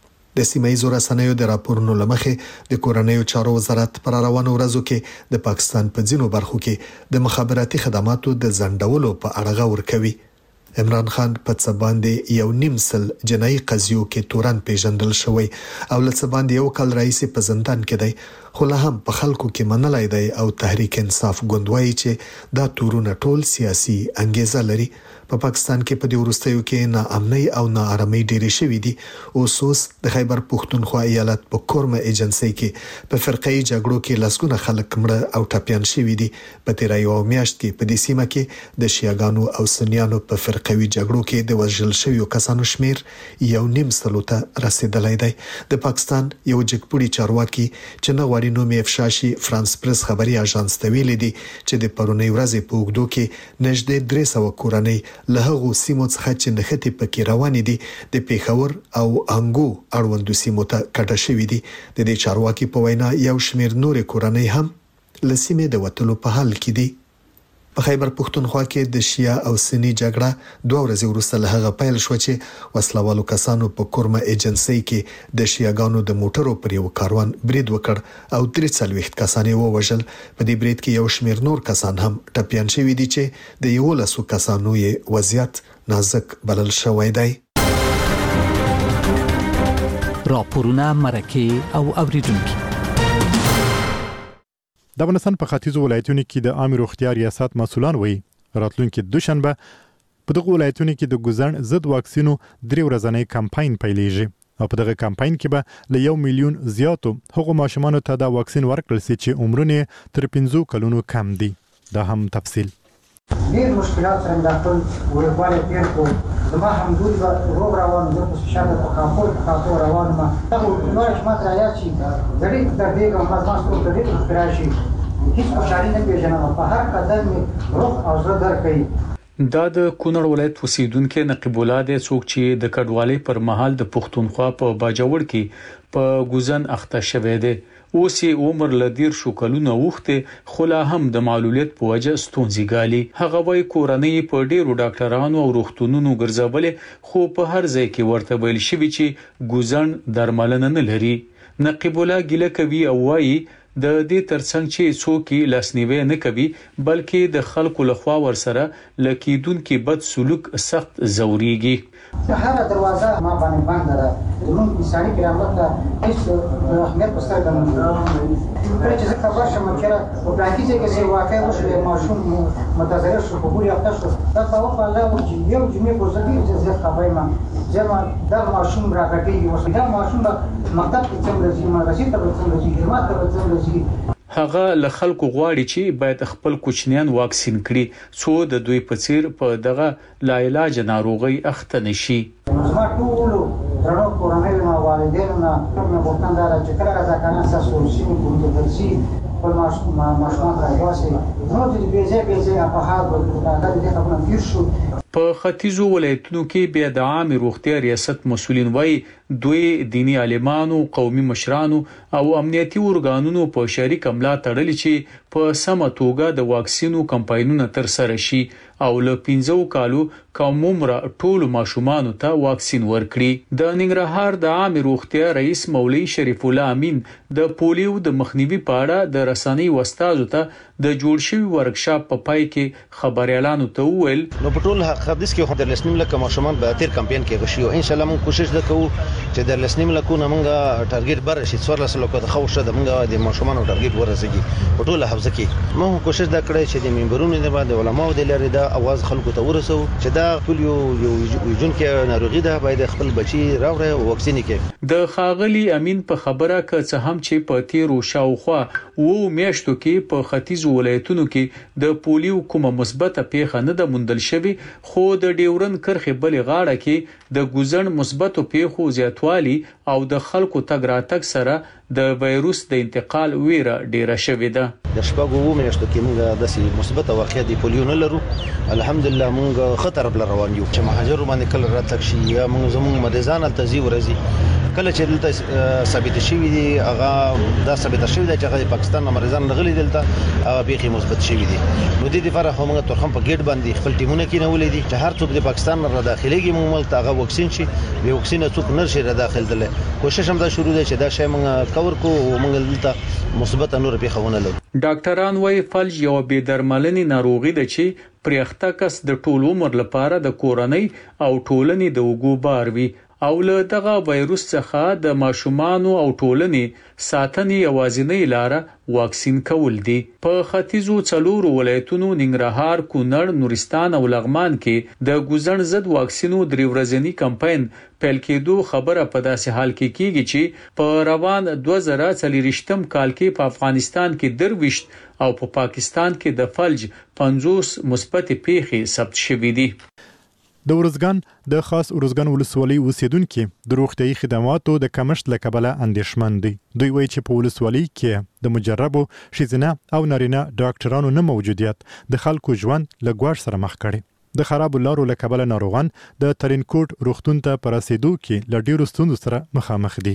د سیمایي رسنیو د راپورونو لمخې د کورنیو چارو وزارت پر روانو ورځو کې د پاکستان په ځینو برخو کې د مخابراتي خدماتو د ځنډولو په اړه غور کوي. عمران خان په څه باندې یو نیم سل جنایي قضیو کې تورن پیژندل شوی او له څه باندې یو کال رئیس په زندان کې دی. خو له هم په خلکو کې منلای دی او تحریک انصاف ګوند وایي چې دا تورونه ټول سیاسي انګیزه لري. په پا پاکستان کې په دې وروستیو کې ناامنۍ او ناارامۍ ډېرې شوې دي. اوس د خیبر پښتونخوا ایالت په کورمه ایجنسي کې په فرقې جګړو کې لسګونه خلک مړه او ټپيان شوي دي. په تیر یو میاشت کې په دې سیمه کې د شیعاګانو او سنیانو په فرقوي جګړو کې د وژل شویو کسانو شمیر یو نیم سلو ته رسیدلی دی. د پاکستان یو جګپوړي چارواکي چې نه غواړي نوم یې افشا شي فرانس پریس خبري اژانس ته ویلي دي چې د پرونی ورځې په اوږدو کې نږدې درې سوه کورنۍ له هغو سیمو څخه چې نښتې پکې روانې دي د پیښور او انګو اړوندو سیمو ته کډه شوي دي. د دې چارواکي په وینا یو شمیر نورې کورنۍ هم له سیمې د وتلو په حال کې دي. په خیبر پښتونخوا کې د شیعه او سنی جګړه دوه ورځې وروسته له هغه پیل شو چې وسلوالو کسانو په کورمه ایجنسي کې د شیعاګانو د موټرو پر یو کاروان برید وکړ او درې څلوېښت کسان یې ووژل. په دې برید کې یو شمیر نور کسان هم ټپیان شوي دي چې د یولسو کسانو یې وضعیت نازک بلل شوی دی. راپورونه مرکه او اوریدونکو د افغانستان په ختیځو ولایتونو کې د عامه روغتیا ریاست مسولان وایي راتلونکي دوشنبه په دغه ولایتونو کې د ګوزن ضد واکسینو درې ورځنی کمپاین پیلېږي او په دغه کمپاین کې به له یو میلیون زیاتو هغو ماشومانو ته دا واکسین ورکړل شي چې عمرونه تر پنځو کلونو کم دي. دا هم تفصیل ډېر مشکلات سره د خپل ورکوالی تېر کړو. زما همدوی به روغ روان زه په شاته په کاپور په کاپور روان یم. دغه نوی شمات رایاد شي زړې دردېږم ما زما سترګو ته ډېر مشکل راشي هېڅ خوشحالي نه پېژنم. په هر قدم مې روح او زړه درد کوي. دا د کونړ ولایت اوسیدونکو نقیب الله د څوک چې د کډوالۍ پر مهال د پښتونخوا په باجوړ کې په ګوزن اخته شوی دی. اوس یې عمر لدیر شو کلونه وخته خو لا هم د معلولیت په وجه ستونزې ګالي. هغه وایي کورنۍ په ډیرو ډاکټرانو او روغتونونو ګرځولې خو په هر ځای کې ورته ویل شوی چې ګوزن درملنه نه لري. نقیب الله ګیله کوي او وایي د دې ترڅنګ چې څوک لاسنیوي نه کوي بلکې د خلکو لخوا ورسره لکیدونکو بد سلوک سخت زوريږي. هر دروازه ما باندې بند ده. زموږ انساني کرامت ته هیڅ اهمیت په سترګه نه لري. کله چې زه خبر شم چې په پلانکي ځای کې څه واقع وشو ماشوم متضرر شو په ګوري اخته شو دا په وخت الله چې یو جمعې په ځای زه خبرې ما زما دا ماشوم راغټي او دا ماشوم مکتب کې څنګه ځي مدرسې ته څنګه ځي جماعت ته څنګه ځي. هغه له خلکو غواړي چې باید خپل کوچنیان واکسین کړي څو د دوی په څیر په دغه لا علاج ناروغي اخته نشي. زما ټول درنو کورنۍ او والدینو نه کومه غوښتنه ده چې کله راځه کنه تاسو ورشي کوم د درسي خپل ماشومان راوباسي نو د بیزه بیزه په حال د دې خبرو تیر شو. په ختیځو ولایتونو کې بیا د عامه روغتیا ریاست مسولین وایي دوی دینی عالمانو، قومي مشرانو او امنیتي ارګانونو په شریک عمله تړلې چې په سمه توګه د واکسینو کمپاینونه تر سره شي او له پنځو کالو کم عمره ټولو ماشومانو ته واکسین ورکړي. د ننګرهار د عامه روغتیا رئیس مولوي شریف الله امین د پولیو د مخنیوي په اړه د رسنۍ وستازو ته د جوړ شوی ورکشاپ په پای کې خبريالانو ته وویل نو په ټول حدیث کې خو د لسنیم لکه ماشومان به تیر کمپاین کې غشي او ان شاء الله موږ کوشش وکړو چې د لسنیم لکه موږ ټارګټ بر شي څوار لسه لکه د خوښه د موږ د ماشومان ټارګټ ورسېږي په ټول حوزه کې موږ کوشش وکړو چې د منبرونو د بعد علماو د لارې د اواز خلکو ته ورسو چې دا پولیو یو جون کې ناروغي ده باید خپل بچي راوړي او واکسین کې. د خاغلی امین په خبره ک څه هم چې په تیرو شاوخوا وو میاشتو کې په ختیځ ولایتونو کې د پولیو کومه مثبته پیښه نه ده موندل شوی، خو د ډیورن کرخه بلې غاړه کې د ګوزن مثبتو پیښو زیاتوالی او د خلکو تګ راتګ سره د وایروس د انتقال ویره ډیره شوې ده. د شپږو وو میاشتو کې موږ د مثبته واقعیت د پولیو نه لرو، الحمدلله موږ خطر بل روان یو چې مهاجر باندې کله راتګ شي یا موږ زموږ مریضان التزی ورزي کله چې دلته ثابت شوی دی هغه دا ثابت شوی دی چې هغه پاکستان مریضان نغلي دلته هغه بیخي مثبت شوی دی. نو د دې لپاره هم موږ ترخم په ګیټ باندې خپل ټیمونه کې نه ولې دي چې هر څوک د پاکستان نه داخليږي موږ ملک هغه واکسین شي به واکسین څوک نشي را داخل دله. کوشش هم دا شروع دی چې دا شی موږ کور کو او موږ دلته مثبت نور پیښونه لرو. ډاکټران وايي فلج یو بې درملنې ناروغي ده چې پرېخته کس د ټول عمر لپاره د کورنۍ او ټولنې د وګو بار وي او له دغه وایروس څخه د ماشومانو او ټولنې ساتنې یوازینۍ لاره واکسین کول دي. په ختیځو څلورو ولایتونو ننګرهار، کونړ، نورستان او لغمان کې د ګوزن ضد واکسینو درې ورځنی کمپاین پیل کېدو خبره په داسې حال کې کیږي چې په روان دوه زره څلوېښتم کال کې په افغانستان کې درويشت او په پا پاکستان کې د فلج پنځوس مثبت پیښې ثبت شوې دي. د ورزګان د خاص ورزګان ولسوالۍ اوسیدونکو د روغتيایي خدماتو د کمښت لکبله اندېښمن دي. دوی وایي چې په ولسوالۍ کې د مجربو شیزنه او نارینه ډاکټرانو نه موجودیت د خلکو ژوند لګواښ سره مخ کړي. د خراب لارو لکبله ناروغان د ترینکوټ روغتون ته پرسیدو کې ل ډیرو ستونزو سره مخامخ دي.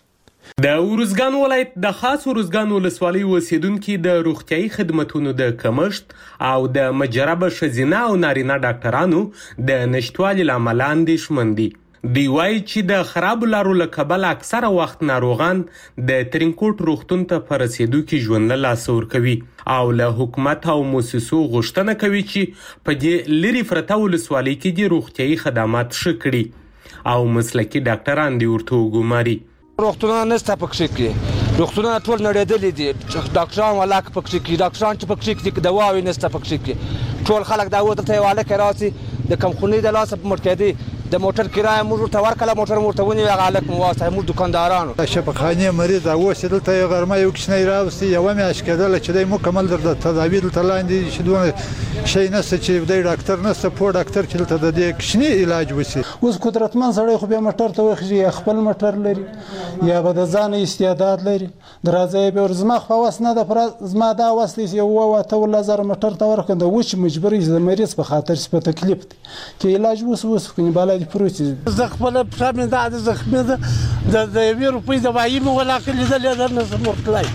د ورزګان ولایت د خاص ورزګان ولسوالۍ اوسیدونکو د روغتيایي خدماتو د کمښت او د مجربه شیزنه او نارینه ډاکټرانو د نشټوالي لامل اندېښمن دي. دی وایي چې د خراب لارو لکبله اکثره وخت ناروغان د ترینکوټ روغتون ته پرسیدو کې ژوند له لاسه ورکوي او له حکومت او مؤسسو غوښتنه کوي چې په دې لري پرته ولسوالۍ کې د روغتيایي خدمات ښه کړي او مسلکي ډاکټران دې ورته وګماري. روغتونونه نشته پکښې کې روغتونونه ټول نړېدلي دي، ډاکټران ولاک پکښې کې ډاکټران چې پکښې کې دواوې نشته پکښې کې ټول خلک دا ودلته یې واله کې راسي د کمخونۍ د لاسه په مړ کېدي د موټر کرایه موږ ورته ورکړه موټر مو ورته ونیو هغه هلک مو واستوی موږ دوکاندارانو شفاخانې مریض اوس دلته یو غرمه یو کوچنی راوستي یوه میاشت کېدله چې دی مکمل در تداوي دلته لاندې چې دونه شی نشته چې دی ډاکټر نشته پوه ډاکټر چې دلته د دې کوچني علاج وشي. اوس قدرتمن سړی خو بیا موټر ته وخېږي یا خپل موټر لري یا به د ځان استعداد لري د راځي به زما خو واس نه ده زما دا واس دی یو واته ولا زر موټر ته ورکړم د وچ مجبوري د مریض په خاطر په تکلیف دی چې علاج وس وس کني بالا دی پروتي زه خپل پښه مې دا زخمي ده د یوې روپۍ دوايي مې ولاکه لیدلې ده نشم ورتلی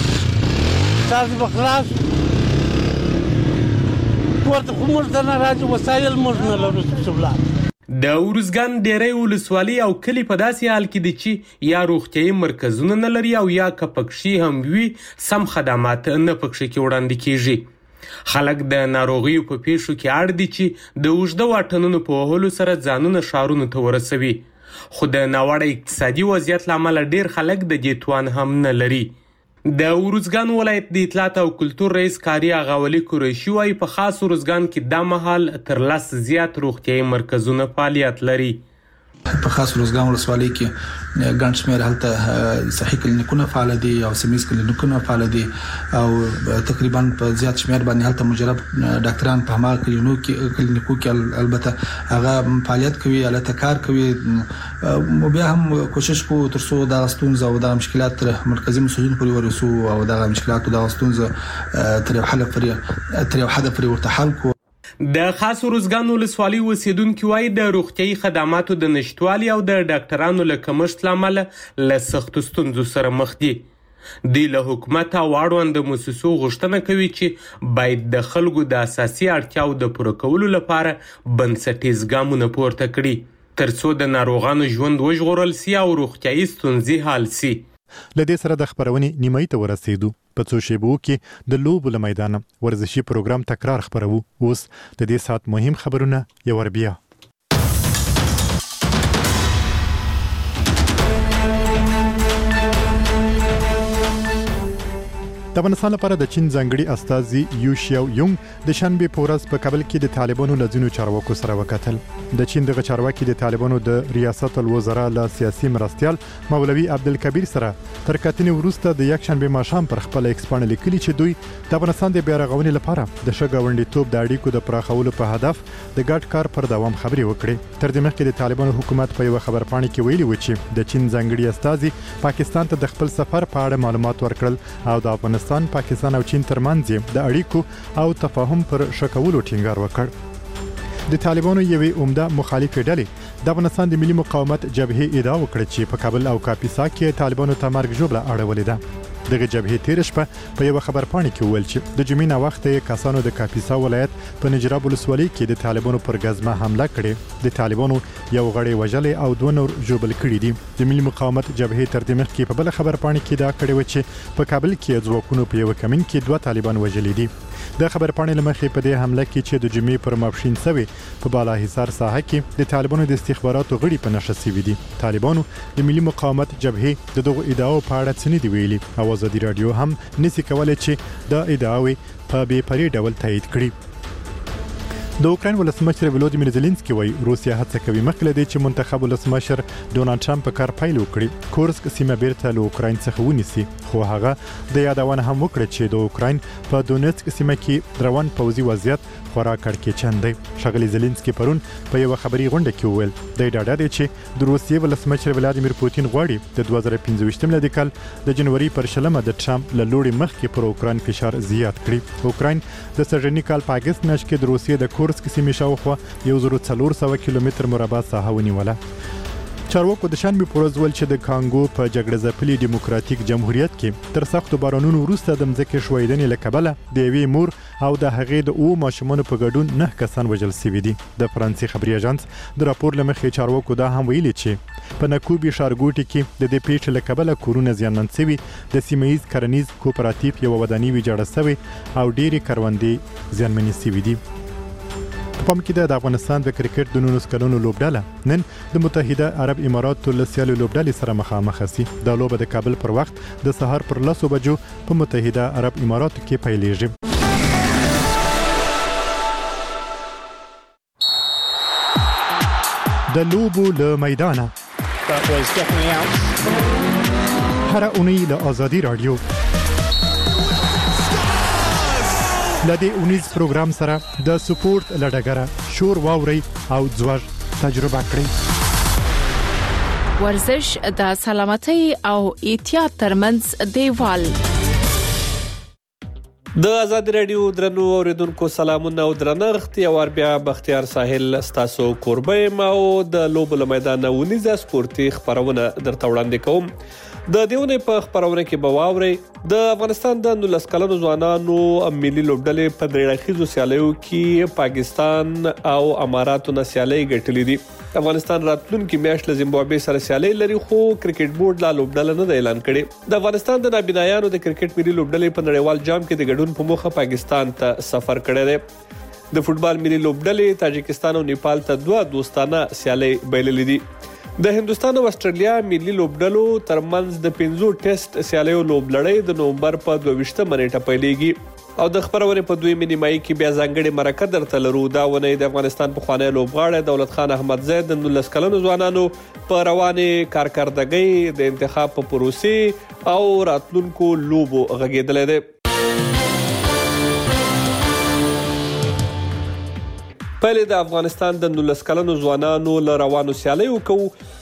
تاسو به خلاص کور ته خو موږ ته نه راځي وسایل موږ نه لرو چې ولاړ. د ورزګان ډیری ولسوالۍ او کلی په داسې حال کې دي چې یا روغتیایي مرکزونه نه لري او یا که پکښې هم وي سم خدمات نه پکښې کې وړاندې کیږي. خلک د ناروغیو په پیښو کې اړ دي چې د اوږده واټنونو په وهلو سره ځانونه ښارونو ته ورسوي، خو د ناوړه اقتصادي وضعیت له امله ډیر خلک د دې توان هم نه لري. د ورزګان ولایت د اطلاعات او کلتور رئیس کاري اغاولي قریشي وايي په خاص ورزګان کې دا مهال تر لس زیات روغتیایي مرکزونه فعالیت لري. په خاص روزګان ولسوالۍ کې ګڼ شمېر هلته صحي کلینیکونه فعال دي او سیمه ییز کلینیکونه فعال دي او تقریبا په زیات شمېر باندې هلته مجرب ډاکټران په هغه کلینیکو کې کلینیکو کې البته هغه فعالیت کوي البته کار کوي مو بیا هم کوشش کوو ترڅو دا ستونزه او دا مشکلات تر مرکزي مسؤلین پورې ورسو او دا مشکلات او دا ستونزه تر حل پورې تر یو حد پورې ورته حل کو. د خاص روزګان ولسوالۍ اوسیدونکو وايي د روغتيایي خدماتو د نشټوالي او د ډاکټرانو له کمښت لامل له سختو ستونزو سره مخ دي. دوی له حکومت او اړوند مؤسسو غوښتنه کوي چې باید د خلکو د اساسي اړتیاو د پوره کولو لپاره بنسټیز ګامونه پورته کړي ترڅو د ناروغانو ژوند وژغورل سي او روغتيایي ستونزې حل سي. لدې سره د خبرونې نیمایي ته ورسېدو. په څو شیبو کې د لوبو له میدانه ورزشي پروګرام تکرار خبرو. اوس د دې سات مهم خبرونه یو ور بیا. د افغانستان لپاره د چین ځانګړي استازي یو شیاو یونګ د شنبه په ورځ په کابل کې د طالبانو له ځینو چارواکو سره وکتل. د چین د چارواکي د طالبانو د ریاست الوزرا له سیاسي مرستيال مولوي عبدالکبیر سره تر کتنې وروسته د یک شنبه ماښام پر خپل ایکس باندې لیکلي چې دوی د افغانستان د بیارغونې لپاره د شګاونډیتوب د اړیکو د پراخولو په هدف د ګډ کار پر دوام خبرې وکړې. تر دې مخکې د طالبانو حکومت په یو خبرپاڼه کې ویلي و چې د چین ځانګړي استازي پاکستان ته د خپل سفر په اړه معلومات ورکړل او د افغانستان پاکستان او چین ترمنځ د اړیکو او تفاهم پر شکولو ټینګار وکړ. د طالبانو یوې عمده مخالفې ډلې د افغانستان د ملي مقاومت جبهې ادعا وکړه چې په کابل او کاپیسا کې طالبانو ته مرګ ژوبله اړولې ده. دغه جبهې تیر شپه په یو خبرپاڼه کې ویل چې د جمعې نه وخت یې کسانو د کاپیسا ولایت په نجراب ولسوالۍ کې د طالبانو پر غزمه حمله کړې. د طالبانو یو غړی وژلې او دوه نور ژوبل کړي دي. د ملي مقاومت جبهې تر دې مخکې په بل خبرپاڼه کې دا کړی و چې په کابل کې ځواکونو په یو کمین کې دوه طالبان وژلي دي. د خبرپاڼې لمخې په دې حمله کې چې د جمعې پر ماپښین سوي په بالا حصار ساحه کې د طالبانو د استخباراتو غړي په نشه سوي دي. طالبانو د ملي مقاومت جبهې د دغه ادعاو په اړه څه نه دی ویلي او ازادي رادیو هم نسی کولای چې د ادعاوي په بې پرې ډول تایید کړي. د اوکراین ولسمشر ولودیمیر زيلنسکي وايي روسیا هڅه کوي مخکې لدی چې منتخب ولسمشر ډونالد ټرمپ په کار پیل وکړي کورسک سیمه بیرته له اوکراین څخه ونیسي. خو هغه د یادونه هم وکړه چې د اوکراین په دونیتسک سیمه کې روان پوځي وضعیت خورا کړکېچن دی. ښاغلي زيلنسکي پرون په یو خبري غونډه کې وویل د ډاډه دی چې د روسیې ولسمشر ولادیمیر پوتین غواړي د دوه زره پنځه ویشت کال د جنوري پر شلمه د ټرمپ له لوري مخکې پر اوکراین فشار زیات کړي. اوکراین د سږني کال په اگست میاشت کې د روسیې د کورسک سیمې شاوخوا یو زر څلور سوه کیلومتر مربع ساحه ونیوله. چارواکو د شنبه پر ورځ ویل چې د کانګو په جګړه ځپلي دیموکراتیک جمهوریت کې تر سختو بارانونو وروسته د مځکې ښویدنې له کبله د یوې مور او د هغې د اوو ماشومانو په ګډون نه کسان وژل شوي دي. د فرانسې خبري اژانس د راپور له مخې چارواکو دا هم ویلي چې په نکوبي ښارګوټي کې د دې پیښې له کبله کورونه زیانمن شوي، د سیمه ییز کرنیز کوپراتیف یوه ودانۍ ویجاړه شوې او ډېرې کروندې زیانمنې شوي دي. پام کې د افغانستان د کرکټ د نولس کلونو لوبډله نن د متحده عرب اماراتو له سیالو لوبډلې سره مخامخ شي. دا لوبه د کابل پر وخت د سهار پر لسو بجو په متحده عرب اماراتو کې پیلېږي. د لوبو له میدانه هر اونۍ له آزادي رادیو لدې اونیز پروګرام سره د سپورت لډګره شور واوري او ځواج تجربه کړئ. ورزش د سلامتۍ او احتیاط ترمنځ دیوال. د آزاد رادیو درنو اوریدونکو سلامونه او درنښت یو ور بیا بختیار ساحل ستاسو قربې ما او د لوبو له میدان ونیزه سپورتي خبرونه درته وړاندې کوم. د دیونه په خبرونه کې به واوري د افغانستان د نولس کلنو ځوانانو ملي لوبډلې په درېړخیزو سیالیو کې پاکستان او اماراتو نه سیالي ګټلې دي. افغانستان راتلونکي میاشت له زیمبابوې سره سیالي لري خو کرکټ بورډ لا لوبډله نه اعلان کړي. د افغانستان د نابینایانو د کرکټ ملي لوبډلې په نړیوال جام کې د ګډون په موخه پاکستان ته سفر کړی دی. د فوتبال ملي لوبډلې تاجکستان او نیپال ته دوه دوستانه سیالي بایللې دي. د هندستان او استرالیا ملي لوبډلو ترمنځ د پنځو ټیسټ سیالیو لوبلړۍ د نومبر په دوه ویشتمه نیټه پیلېږي او د خبرونې په دوی نیمایي کې بیا ځانګړې مرکه درته لرو. دا ونې د افغانستان پخوانی لوبغاړی دولت خان احمدزی د نولس کلنو ځوانانو په روانې کارکردګۍ د انتخاب په پروسې او راتلونکو لوبو غږېدلی دی. پهلې د افغانستان د نولس کلنو ځوانانو له روانو سیالیو کوو.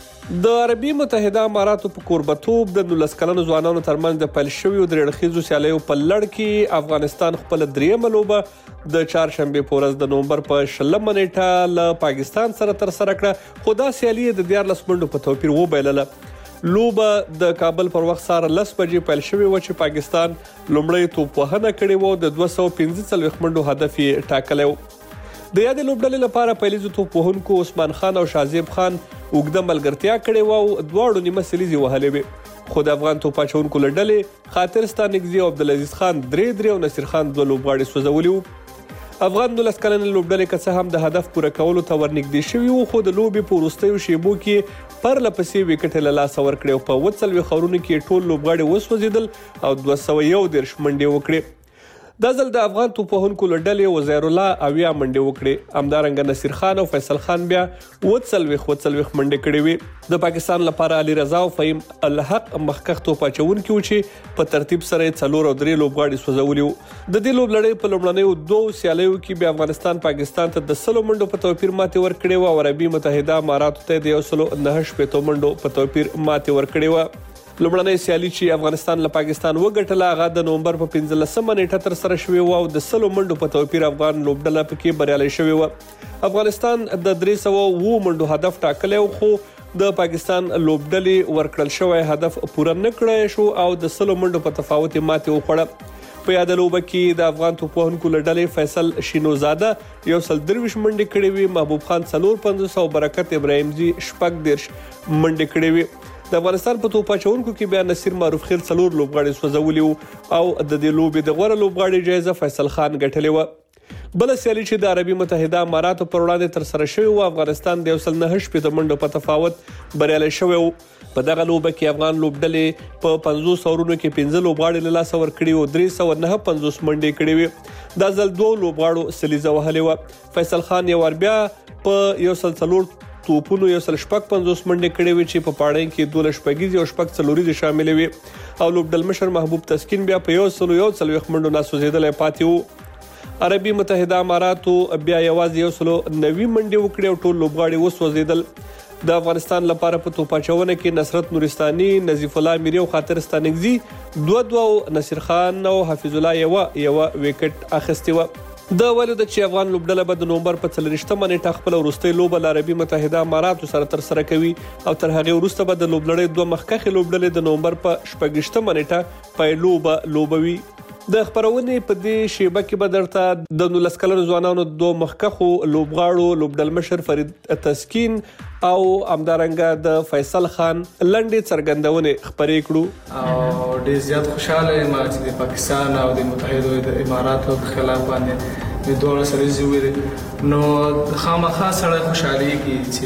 د عربي متحده اماراتو په کوربتوب د نولس کلنو ځوانانو ترمنځ د پیل شویو درې اړخیزو سیالیو په لړ کې افغانستان خپله دریمه لوبه د چهارشنبې په ورځ د نومبر په شلمه نیټه له پاکستان سره ترسره کړه، خو دا سیالي د دیارلس منډو په توپیر وبایلله. لوبه د کابل پر وخت سهار لس بجې پیل شوې وه چې پاکستان لومړی توپوهنه کړې وه او د دوه سوه پنځه څلوېښت منډو هدف یې ټاکلی و. د یادې لوبډلې لپاره پیلیزو توپ وهونکو عثمان خان او شازیب خان اوږده ملګرتیا کړې وه او دواړو نیمه سلیزې وهلې وې، خو د افغان توپ اچوونکو له ډلې خاطر ستانکزي او عبدالعزیز خان درې درې او نصیر خان دوه لوبغاړي سوځولي وو. افغان نولس کلنې لوبډلې که څه هم د هدف پوره کولو ته ورنږدې شوي وو، خو د لوبې په وروستیو شیبو کې پرله پسې ویکټې له لاسه ورکړې او په اووه څلوېښت اورونو کې ټول لوبغاړي وسوځېدل او دوه سوه یو دېرش منډې وکړې. دا ځل د افغان توپ وهونکو له ډلې وزیرالله اویا منډې وکړې، همدارنګه نصیر خان او فیصل خان بیا اووه څلوېښت اووه څلوېښت منډې کړې وې. د پاکستان لپاره علي رضا او فهیم الحق مخکښ توپ اچوونکي وو چې په ترتیب سره یې څلور او درې لوبغاړي سوځولي وو. د دې لوبلړۍ په لومړنیو دوو سیالیو کې بیا افغانستان پاکستان ته د سلو منډو په توپیر ماتې ورکړې وه او عربي متحده اماراتو ته د یو سلو نهه شپېتو منډو په توپیر ماتې ورکړې وه. لومړنۍ سیالي چې افغانستان له پاکستان وګټله هغه د نومبر په پنځلسمه نیټه ترسره شوې وه او د سلو منډو په توپیر افغان لوبډله پکې بریالی شوې وه. افغانستان د درې سوه اووه منډو هدف ټاکلی و، خو د پاکستان لوبډلې ورکړل شوی هدف پوره نه کړی شو او د سلو منډو په تفاوت یې ماتې وخوړه. په یاده لوبه کې د افغان توپ وهونکو له ډلې فیصل شینوزاده یو سل درویشت منډې کړې وې، محبوب خان څلور پنځوس او برکت ابراهیمزي شپږ دېرش منډې کړې وې. د افغانستان په توپ اچوونکو کې بیا نصیر معروف خیل څلور لوبغاړي سوځولي وو او د دې لوبې د غوره لوبغاړي جایزه فیصل خان ګټلې وه. بله سیالي چې د عربي متحده اماراتو پر وړاندې ترسره شوې وه، افغانستان د یو سل نهه شپېته منډو په تفاوت بریالی شوی و. په دغه لوبه کې افغان لوبډلې په پنځوس اورونو کې پنځه لوبغاړي له لاسه ورکړي او درې سوه نهه پنځوس منډې کړې وې. دا ځل دوو لوبغاړو سلیزه وهلې وه. فیصل خان یو وار بیا په یو سل څلور توپونو یو سل شپږ پنځوس منډې کړې وې چې په پاړۍ کې دولس شپږیزې او شپږ څلوریزې شاملې وې او لوبډلمشر محبوب تسکین بیا په یو سلو یو څلوېښت منډو ناسوځېدلی پاتې و. عربي متحده اماراتو بیا یوازې یو سلو نوي منډې وکړې او ټول لوبغاړي وسوځېدل. د افغانستان لپاره په توپ اچونه کې نصرت نورستاني، نظیف الله میری او خاطر ستانکزي دوه دوه او نصیر خان او حفیظ الله یوه یوه ویکټ اخیستې وه. دا ویلو ده چې افغان لوبډله به د نومبر په څلرویشتمه نیټه خپله وروستۍ لوبه له عربي متحده اماراتو سره ترسره کوي او تر هغې وروسته به د لوبلړۍ دوه مخکښې لوبډلې د نومبر په شپږویشتمه نیټه پیلوبه لوبوي. د خپرونې په دې شیبه کې به درته د نولس کلنو ځوانانو دوه مخکښو لوبغاړو لوبډلمشر فرید تسکین او همدارنګه د فیصل خان لنډې څرګندونې خپرې کړو. او ډېر زیات خوشحاله یم چې د پاکستان او د متحده اماراتو په خلاف باندې د دواړو سلیزې وې، نو خامخا سړی خوشحالېږي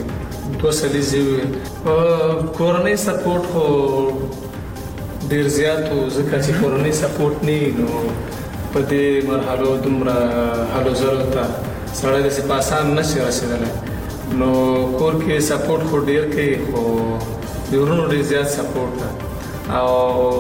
چې دوه سلیزې وې. کورنۍ سپورټ خو ډیر زیات و، ځکه چې کورنۍ سپورټ نه نو په دې مرحلو دومره هلو ځلو ته سړی داسې په اسان نشي رسېدلی. نو کور کې سپورټ خو ډیر کوي، خو د ورونو ډیر زیات سپورټ ده او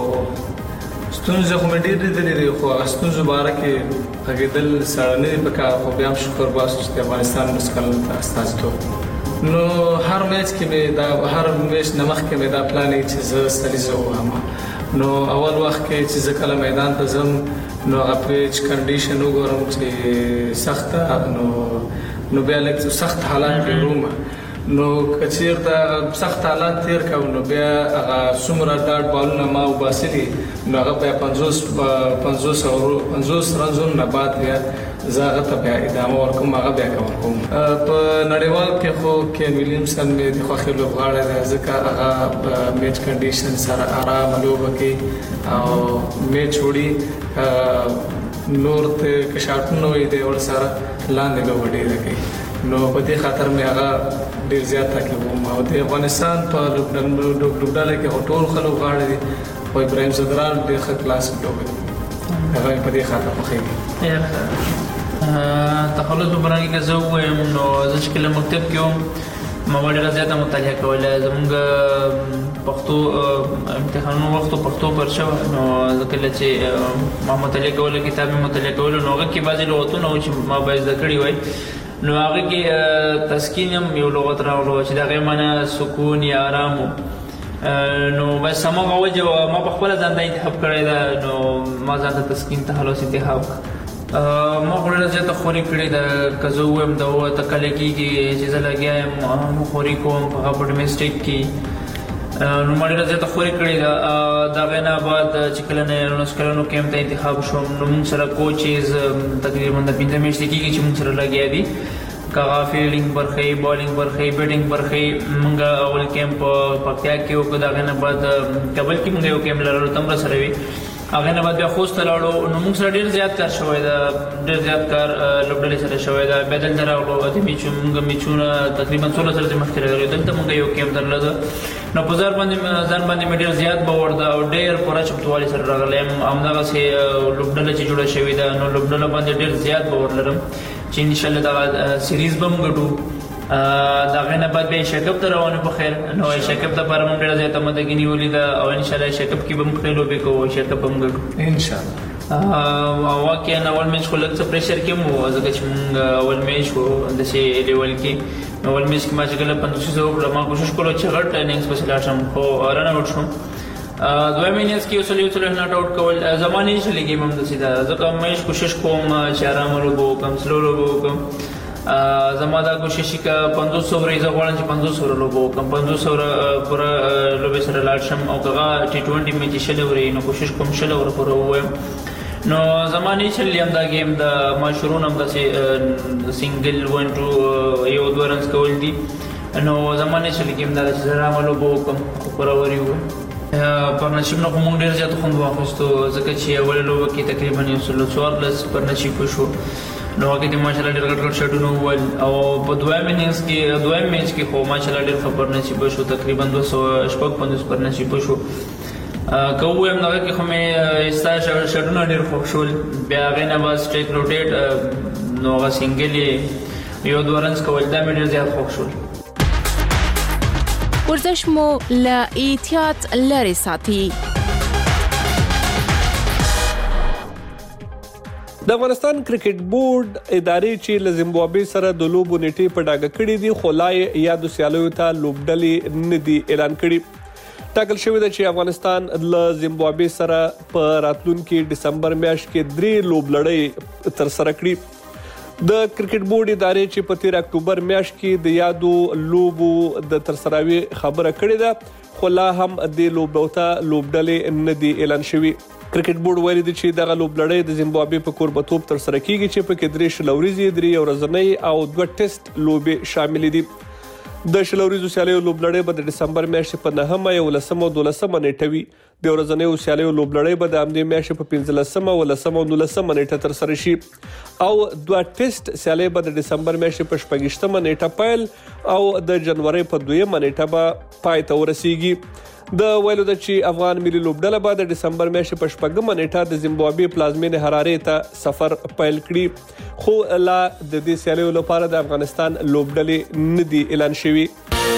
ستونزې خو مې ډېر لیدلې دي، خو هغه ستونزو باره کې غږېدل سړی نه دي پکار، خو بیا هم شکر باسو چې د افغانستان مسکلن ته استازیتوب. نو هر میچ کې مې دا هر میچ نه مخکې مې دا پلان یې چې زه سلیزه ووهم. نو اول وخت کې چې زه کله میدان ته ځم نو هغه پیچ کنډیشن وګورم چې سخته نو نو بیا لږ سخت حالات لرم. نو که چېرته سخت حالات تېر کوم نو بیا هغه څومره ډاټ بالونه ما وباسلي نو هغه بیا پنځوس پنځوس پنځوس رنزونو نه بعد بیا زه هغه ته بیا ادامه ورکوم، هغه بیا کور کوم. په نړیوال کې خو کین ویلیمسن مې د خوښې لوبغاړی دی، ځکه هغه په میچ کنډیشن سره ارامه لوبه کوي او میچ وړي، نور ته که شاټونه وي دی ورسره لاندې لوبه ډېره کوي. نو په دې خاطر مې هغه ډیر زیات تعقیب وم او د افغانستان په لوبډله کې ټول خلک غاړه دي او ابراهیم صدران ډیر ښه کلاس لوبي هغه په دې خاطر خوښیږي. تخلص په برنامه کې زه وایم نو زه چې کله مکتب کې وم ما ډېره زیاته مطالعه کوله. زموږ پښتو امتحانونو وختو پښتو پر شو نو زه کله چې ما مطالعه کوله کتاب مې مطالعه کوله نو هغه کې بعضې لغتونه وو چې ما باید زده کړي وای نو هغه کې تسکین هم یو لغت راغلو چې د هغې معنی سکون یا آرام و. نو بس هماغه وجه ما په خپله ځان ته انتخاب کړی ده نو ما ځان ته تسکین تخلص انتخاب کړه. ما خو ډېره زیاته خوري کړې ده که زه ووایم د اوته کله کېږي چې زه لګیا یم خوري کوم په هغه په ډومېسټک کې نو ما ډېره زیاته خوري کړې ده. د هغې نه بعد چې کله نولس کلنو کیمپ ته انتخاب شوم نو موږ سره کوچز تقریبا د پنځه میاشتې کېږي چې موږ سره لګیا دي که هغه فیلډینګ برخې بالینګ برخې بیټینګ برخې موږ اول کیمپ په پکتیا کې وکړو. د هغې نه بعد کابل کې موږ یو کیمپ لرلو ته هم راسره وي. هغې نه بعد بیا خوست ته لاړو نو موږ سره ډېر زیات کار شوی ده ډېر زیات کار لوبډلې سره شوی ده. بیا دلته راغلو د میچو موږ میچونه تقریبا څوارلس ورځې مخکې راغلو دلته موږ یو کیمپ درلوده نو په ځان باندې ځان باندې مې ډېر زیات باور ده او ډېر پوره چمتووالي سره راغلی یم. همدغسې لوبډله چې جوړه شوې ده نو لوبډله باندې ډېر زیات باور لرم چې انشاءالله دغه سیریز به موږ ګټو. د هغې نه بعد بیا ایشیا کپ ته روان یو په خیر نو ایشیا کپ دپاره مو ډېره زیاته مدګي نیولې ده او انشاءالله ایشیا کپ کې به موږ ښې لوبې کوو ایشیا کپ به موږ ګټو انشاءالله. واقعا اول میچ خو لږ څه پریشر کې هم و ځکه چې موږ اول میچ و داسې لیول کې اول میچ کې ما چې کله پنځوسیزه وکړه ما کوشش کولو چې غټ انینګز پسې لاړ شم خو رن آوټ شوم. دویم انینګز کې یو څلور یو څلور ناټ آوټ کول زما نه چلېږي هم داسې ده ځکه میچ کوشش کوم چې ارامه لوبه وکړم سلو لوبه وکړم. زما دا کوشش که پنځوس اوورې زه غواړم چې پنځوس اووره لوبه وکړم پنځوس اووره پوره لوبې سره لاړ شم او که هغه ټي ټوینټي مې چې شل اوورې نو کوشش کوم شل اووره پوره ووایم. نو زما نه چلي هم دا گیم د ما شروع نه همداسې سنګل ون ټو یو دوه رنز کول دي نو زما نه چلي گیم دا چې زه رامه لوبه وکړم پوره اورې ووایم. پارتنرشپ نه خو موږ ډېر زیات خوند واخیستو ځکه چې اوله لوبه کې تقریبا یو سل څوارلس پارتنرشپ وشو نو هغې کې ماشاءالله ډېر غټ غټ شاټونه وویل او په دویم انینګز کې دویم میچ کې خو ماشاءالله ډېر ښه پارتنرشپ وشو تقریبا دوه سوه شپږ پنځوس پارتنرشپ وشو. که ووایم دغه کې خو مې ستا شاټونه ډېر خوښ شول بیا هغې نه بعد سټریک روټیټ نو هغه سنګل یې یو دوه رنز کول دا مې ډېر زیات خوښ شول. ورزش مو له احتیاط لرې ساتي. د افغانستان کرکټ بورډ ادارې چې له زیمبابوې سره د لوبو نیټې په ډاګه کړې دي خو لا یې یادو سیالیو ته لوبډلې نه دي اعلان کړي. ټاکل شوې ده چې افغانستان له زیمبابوې سره په راتلونکي ډسمبر میاشت کې درې لوبلړۍ ترسره کړي. د کرکټ بورډ ادارې چې په تیر اکتوبر میاشت کې د یادو لوبو د ترسراوي خبره کړې ده خو لا هم د لوبو ته لوبډلې نه دي اعلان شوي. کرکټ بورډ ویلي دی چې دغه لوبلړۍ د زیمبابوې په کوربتوب ترسره کیږي چې پکې درې شل ورځې درې ورځنۍ او دوه ټیسټ لوبې شامل دي. د شل ورځو سیالیو لوبلړۍ به د ډسمبر میاشتې په نهمه یولسمه او دولسمه نیټه وي. د ورځنیو سیالیو لوبلړۍ به د همدې میاشتې په پنځلسمه ولسمه او نولسمه نیټه ترسره شي او دوه ټیسټ سیالۍ به د ډسمبر میاشتې په شپږیشتمه نیټه پیل او د جنورۍ په دویمه نیټه به پای ته ورسیږي. د ویلو ده چې افغان ملي لوبډله به د ډسمبر میاشتې په شپږمه نیټه د زیمبابوې پلازمینې حرارې ته سفر پیل کړي خو لا د دې سیالیو لپاره د افغانستان لوبډلې نه دي اعلان شوي.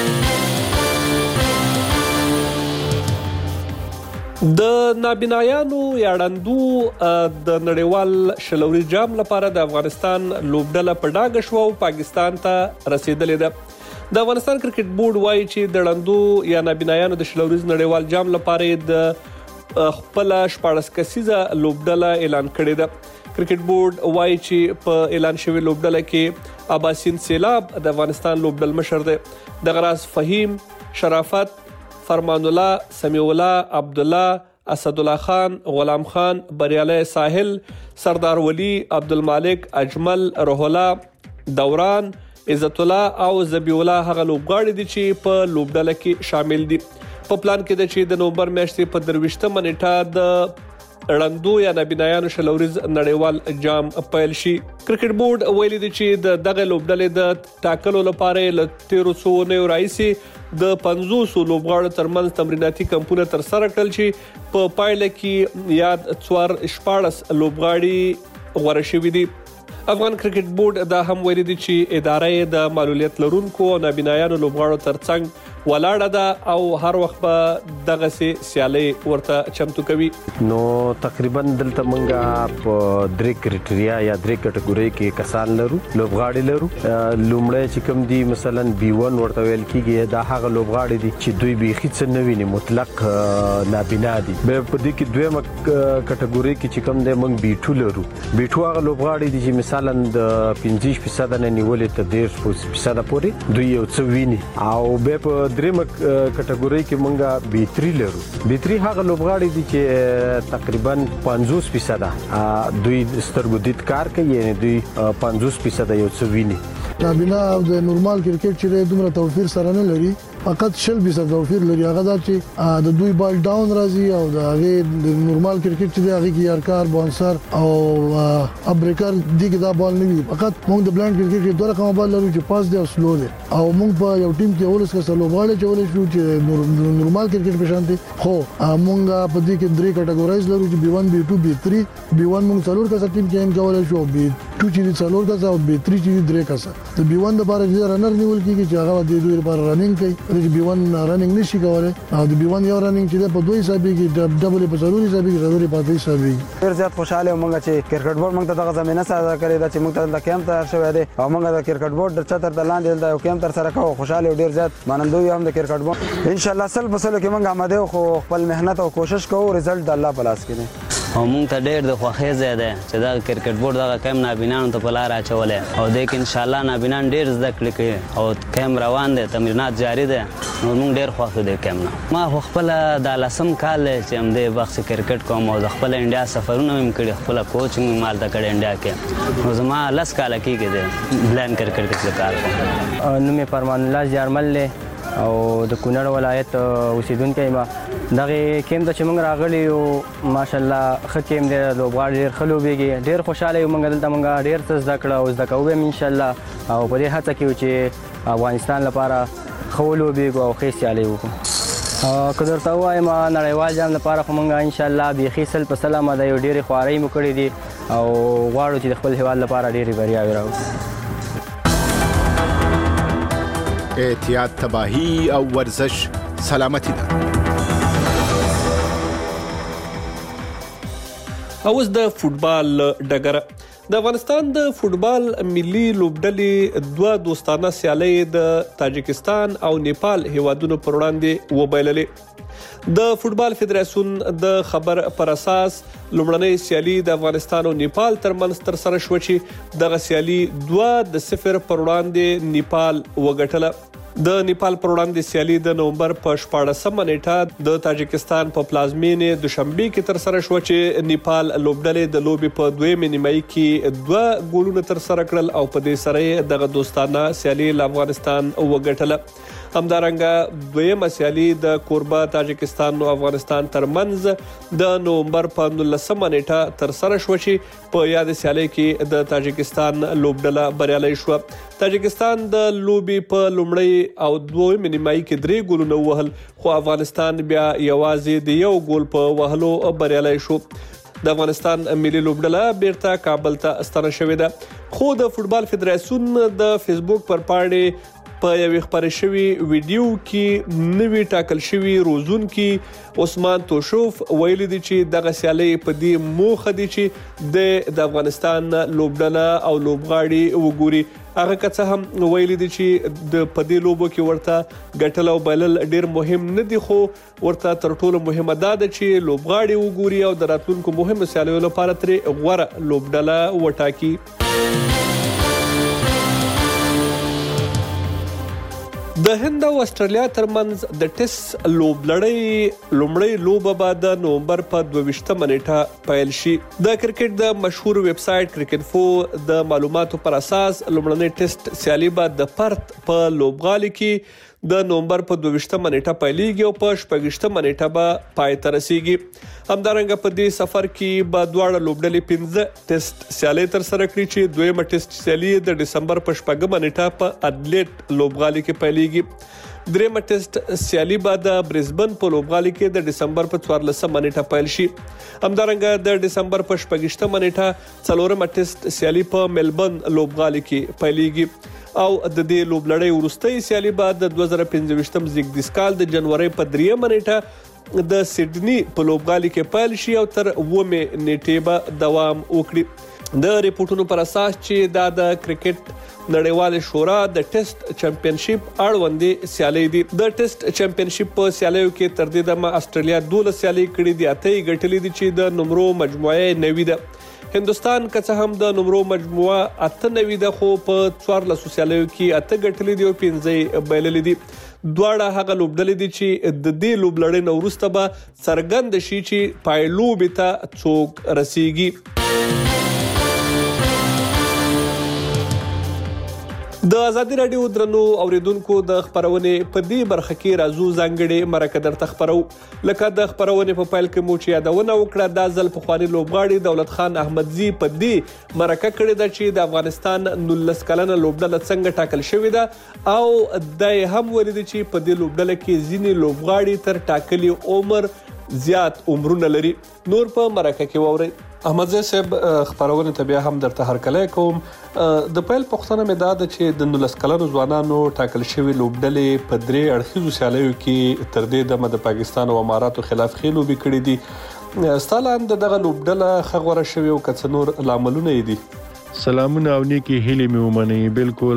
د نابینایانو یا ړندو د نړیوال شلوري جام لپاره د افغانستان لوبډله په ډاګه شوه او پاکستان ته رسیدلې ده. د افغانستان کرکټ بورډ وایي چې د ړندو یا نابینایانو د شلوريز نړیوال جام لپاره د خپل شپاړس کسیزه لوبډله اعلان کړې ده. کرکټ بورډ وایي چې په اعلان شوی لوبډله کې عباسین سیلاب د افغانستان لوبډل مشر دی. د غراس فهیم، شرافت، فرمان الله، سمیع الله، عبد الله، اسد الله خان، غلام خان، بریالی ساحل، سردار ولی، عبدالمالک، اجمل، روح الله، دوران، عزت الله او زبی الله هغه لوبغاړي دي چې په لوبډله کې شامل دي. په پلان کې ده چې د نومبر میاشتې په درویشتمه نیټه د ړندو یا نابینایانو شلوريز نړیوال جام پیل شي. کرکټ بورډ ویلي دی چې د دغه لوبډلې د ټاکلو لپاره ل تیرو څو نه راځي د پنځوس لوبغاړو ترمنځ تمریناتي کمپونه تر سره کړل چې په پایله کې یاد څوار شپاړس لوبغاړي غوړه شوي دي. افغان کرکټ بورډ دا هم ویلي دی چې ادارې د معلولیت لرونکو او نابینایانو لوبغاړو ترڅنګ ولاړه ده او هر وخت به دغه سي سیالي ورته چمتو کوي. نو تقریبا دلته مونږه په درې کرایټریا یا درې کټګوري کې کسان لرو لوبغاړي لرو. لومړی چې کوم دي مثلا بي ون ورته ویل کیږي دا هغه لوبغاړي دي چې دوی بيخي څه نه ویني مطلق نابینا دي. به په دې کې دویمه کټګوري کې چې کوم دي مونږ بي ټو لرو. بي ټو هغه لوبغاړي دي چې مثلا د پنځه فیصد نه نیولې ته ډیر فیصد پورې دوی یو څه ویني. او به په دریم کټګوري کې مونږه بي تھری لرو. بي تھری هغه لوبغاړي دي چې تقریبا پنځوس فیصد دوی سترګو دید کار کوي یعنی دوی پنځوس فیصد یو څه ویني. نابینا او د نورمال کرکټ چې دومره توفیر سره نه لري فقط شل فیصد توفیر لري. هغه دا چې د دوی بال ډاون راځي او د هغه د نورمال کرکټ چې هغه کې یارکار بونسر او ابریکر دغه دا بال نه وي. فقط موږ د بلایند کرکټ کې دوه رقم بال لرو چې پاس دی او سلو دی او موږ په یو ټیم کې اولس کا لوبغاړي چولې شو چې نورمال کرکټ په شان دي. خو موږ په دې کې درې کټګورایز لرو چې بي ون بي ټو بي تھری. بي ون موږ څلور کا ټیم کې هم کولای شو بي ټو چې څلور کا او بي تھری چې درې کا. د بي ون د لپاره چې رنر نیول کیږي چې هغه د دوی لپاره رننګ کوي. د بي ون رننګ نشي کولای او د بي ون یو رننګ چې په دوه حسابي کې ډبل په ضروري حسابي کې ضروري پاتې حسابي. ډیر زیات خوشاله ومنګ چې کرکټ بورډ موږ ته دغه زمينه ساده کړې ده چې موږ ته د کیمپ تیار شوی دی او موږ د کرکټ بورډ د چتر د لاندې د کیمپ تر سره کوو. خوشاله ډیر زیات مانندوی هم د کرکټ بورډ ان شاء الله سل په سل کې موږ آماده خو خپل مهنت او کوشش کوو رزلټ د الله په لاس کې دی. او موږ ته ډېر د خوښۍ ځای دی چې دا کرکټ بورډ دغه کیم نابینانو ته په لار اچولی او دی کې انشاءالله نابینان ډېر زده کړې کوي او کیم روان دی تمرینات جاري دی. نو موږ ډېر خوښ یو د کیم نه. ما خو خپله دا لسم کال دی چې همدې وخت کرکټ کوم او د خپله انډیا سفرونه مې کړي خپله کوچ مې مال ته کړی انډیا کې. نو زما لس کاله کېږي دی بلایند کرکټ کې چې کار کوم. نوم یې فرمان الله زیارمل دی او د کونړ ولایت اوسیدونکی یم. دغه کیم ته چې موږ راغلي یو ماشاءالله ښه کیم دی. لوبغاړي ډېر ښه لوبېږي. ډېر خوشحاله یو موږ دلته موږ ډېر څه زده کړه او زده کوو به م انشاءالله او په دې هڅه کې یو چې افغانستان لپاره ښه ولوبېږو او ښې سیالۍ وکړو. که درته ووایم نړیوال جام لپاره خو موږ انشاءالله بیخي سل په سل اماده یو ډېرې خوارۍ مو کړې دي او غواړو چې د خپل هېواد لپاره ډېرې بریاوې راوړو. احتیاط تباهی او ورزش سلامتی ده. اوس د فوتبال ډګر د افغانستان د فوتبال ملي لوبډلې دوه دوستانه سیالۍ د تاجکستان او نیپال هیوادونو پر وړاندې وبایللې. د فوتبال فدراسیون د خبر پر اساس لومړنۍ سیالي د افغانستان او نیپال ترمنځ تر سره شو چې دغه سیالي دوه د صفر پر وړاندې نیپال وګټله. د نیپال پر وړاندې سیالي د نومبر په شپاړسمه نیټه د تاجکستان په پلازمینې دوشنبه کې تر سره شو چې نیپال لوبډلې د لوبي په دویمه نیمایي کې دوه ګولونه تر سره کړل او په دې سره دغه دوستانه سیالي ل افغانستان وګټله. همدارنګه دویمه سیالي د کوربه تاجکستان او افغانستان ترمنځ د نومبر په نولسمه نیټه تر سره شو چې په یاد سیالي کې د تاجکستان لوبډله بریالۍ شو. تاجکستان د لوبي په لومړی او دویمه نیمایي کې درې ګولونه وهل خو افغانستان بیا یوازې د یو ګول په وهلو بریالۍ شو. د افغانستان ملي لوبډله بیرته کابل ته ستنه شوې ده خو د فوتبال فدراسیون د فیسبوک پر پاڼې په یوې خپرې شوې ویډیو کې نوی ټاکل شوی روزونکي عثمان توشوف ویلي دي چې دغه سیالۍ په دې موخه دي چې د افغانستان لوبډله او لوبغاړي وګوري. هغه که هم ویلي دي چې د په دې لوبو کې ورته ګټل او بایلل ډیر مهم نه دي خو ورته تر ټولو مهمه دا ده چې لوبغاړي وګوري او د راتلونکو مهمو سیالیو لپاره ترې غوره لوبډله وټاکي. د هند او استرالیا ترمنځ د ټیسټ لوبلړۍ لومړی لوبه به د نومبر په دوه-ویشتمه نیټه پیل شي. د کرکټ د مشهور ویب سایټ کرکټفو د معلوماتو پر اساس لومړنۍ ټیسټ سیالي به د پرت په لوبغالي کې د نومبر په دوه نیټه پیلېږي او په شپږ نیټه به پای ته رسیږي. همدارنګه په دې سفر کې به دواړه لوبډلې پنځه ټیسټ سیالۍ تر سره کړي چې دویمه ټیسټ سیالي د ډسمبر په شپږمه نیټه په اډلیډ لوبغالي کې پیلېږي. درېمه ټیسټ سیالي به د برزبن په لوبغالي کې د ډسمبر په څوارلسمه نیټه پیل شي. همدارنګه د ډسمبر په شپږشتمه نیټه څلورمه ټیسټ سیالي په ملبن لوبغالي کې پیلېږي او د دې لوبلړۍ وروستۍ سیالي به د دوه زره پنځه زیږدیز کال د جنوري په دریمه نیټه د سیډني په لوبغالي کې پیل شي او تر اوومې نیټې به دوام وکړي. د ریپورتونو پر اساس چې دا د کرکټ نړیوال شورا د ټیسټ چمپیونشپ اړوندې سیالۍ دي. د ټیسټ چمپیونشپ په سیالیو کې تر دې دمه استرالیا دولس سیالۍ کړې دي، اته ګټلې دي چې د نمرو مجموعه نوي ده. هندستان که څه هم د نمرو مجموعه اته نوي ده خو په څوارلسو سیالیو کې اته ګټلې دي او پنځه بایللې دي. دواړه هغه لوبډلې دي چې د دې لوبلړۍ نه وروسته به څرګند شي چې پایلوبې ته څوک رسیږي. د ازادي راډیو درنو اوریدونکو د خبرونې په دې برخه کې راځو ځانګړې مرکه درته خبرو. لکه د خبرونې په پیل کې مو چې یادونه وکړه، دا ځل پخواني لوبغاړي دولت خان احمدزي په دې مرکه کړې ده چې د افغانستان نولس کلنه لوبډله څنګه ټاکل شوې ده او د هم ولید چې په دې لوبډله کې ځینې لوبغاړي تر ټاکلي عمر زیات عمرونه لري. نور په مرکه کې واورئ. احمدزي صاحب خبرونه ته بیا هم درته هرکلی کوم. د پیل پوښتنه مې دا ده چې د نولس کلنو ځوانانو ټاکل شوي لوبډلې په درې اړخیزو سیالیو کې تر دې دمه د پاکستان او اماراتو خلاف ښې لوبې کړې دي. ستا لاندې دغه لوبډله ښه غوره شوې او که څه نور لاملونه یې دي؟ سلامونه او نیکې هیلې مې ومنئ.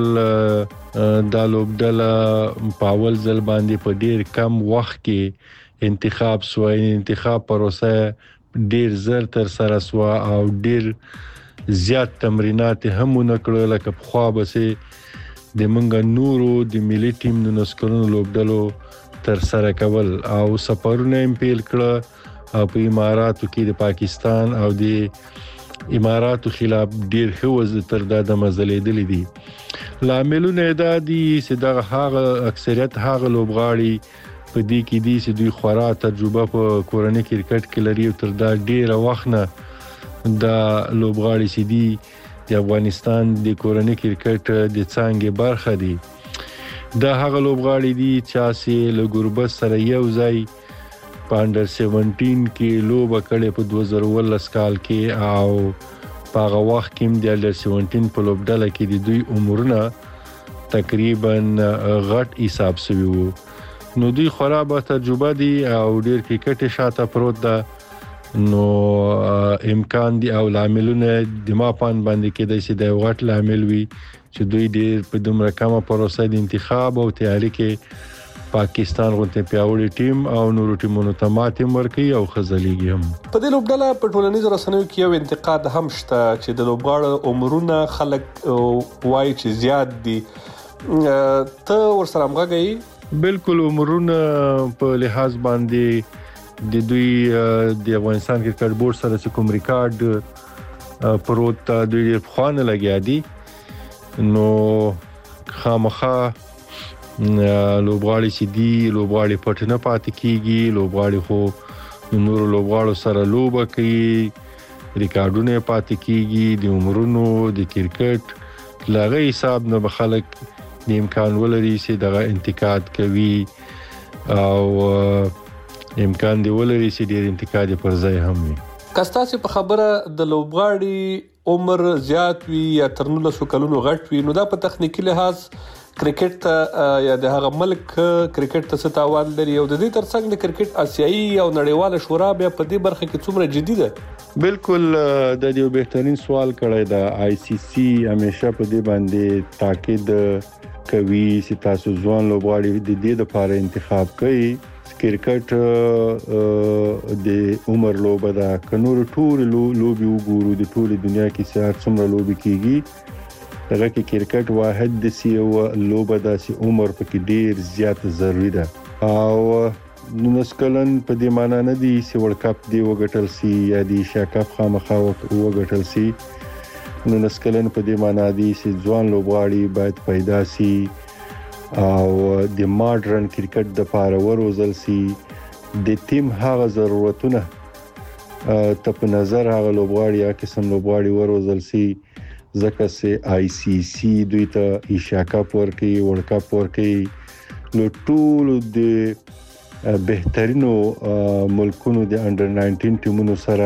بالکل دا لوبډله په اول ځل باندې په ډېر کم وخت کې انتخاب شوی. انتخاب پروسه ډیر زر تر سره سوا او ډیر زیات تمرینات هم ونکړل. لکه په خوا بسې د منګ نورو د ملي ټیم د نسکرونو لوبډلو تر سره کول او سفرونه هم پیل کړه او په اماراتو کې د پاکستان او د اماراتو خلاف ډیر ښه تر دا د مزلېدلې دي. لاملونه دا دي چې دغه هغه اکثریت هغه لوبغاړي په دې کې دي چې دوی خورا تجربه په کورنۍ کرکټ کې لري او تر دا ډیره وخت نه دا لوبغاړي چې دي د افغانستان د کورنۍ کرکټ د څانګې برخه دي. دا هغه لوبغاړي دي چې له غربت سره یو ځای په انډر سیونټین کې لوبه کړې په دوه زره اوولس کال کې او په هغه وخت کې د انډر سیونټین په لوبډله کې د دوی عمرونه تقریبا غټ حساب شوی وو. نو دوی خورا به تجربه دي او ډیر کرکټ شاته پروت ده. نو امکان دي او لاملونه د ما پان باندې کېدای شي د غټ لامل وي چې دوی ډیر په دومره کمه پروسه د انتخاب او تیاری کې پاکستان غونډه پیاوړی ټیم او نورو ټیمونو ته ماتې ورکړي او خزلېږي هم. په دې لوبډله په ټولنیزو رسنیو کې یو انتقاد هم شته چې د لوبغاړو عمرونه خلک وایي چې زیات دي. ته ورسره همغږی؟ بالکل عمرونه په لحاظ باندې د دوی د افغانستان کرکټ بورډ سره چې کوم ریکارډ پروت دوی خوانه لګیا دي. نو خامخا لوبغاړي چې دي لوبغاړي پټنه پاتې کیږي. لوبغاړي خو نور لوبغاړو سره لوبه کوي، ریکارډونه پاتې کیږي د عمرونو د کرکټ لاغه حساب نه بخلک د امکان ولري چې دغه انتقاد کوي او امکان دی ولري چې ډیر انتقاد پر ځای هم وي. کستاسي په خبره د لوبغاړي عمر زیات وي یا تر نولس کلونو غټ وي، نو دا په تخنیکی لحاظ کرکټ ته یا د هغه ملک کرکټ ته څه تاوان لري او د دې ترڅنګ د کرکټ آسیایي او نړیواله شورا بیا په دې برخه کې څومره جدي ده؟ بالکل د یو بهترین سوال کړی دا آی سی سی همیشه په دې باندې تاکید کوي چې تاسو ځوان لوبغاړي د دې لپاره انتخاب کړئ. کرکټ د عمر لوبه ده، کنور ټول لوبي وګورو د ټول دنیا کې سهار څومره لوبي کیږي دغه کې کرکټ واحد د سی او لوبه ده چې عمر پکې ډیر زیات ضروری ده او نو مسکلن په دې معنی نه دی چې ورلد کپ دی وګټل سي یا دی ایشیا کپ خامخا وګټل سي. نو مسکلن په دې معنی دی چې ځوان لوبغاړي باید پیدا سي او د ماډرن کرکټ د پاره وروزل سي د ټیم هغه ضرورتونه ته په نظر هغه لوبغاړي یا قسم لوبغاړي وروزل سي ځکه چې آی سی سی دوی ته ایشیا کپ ورکي ورلد کپ ورکي نو ټول د بهترینو ملکونو د انډر ناینټین ټیمونو سره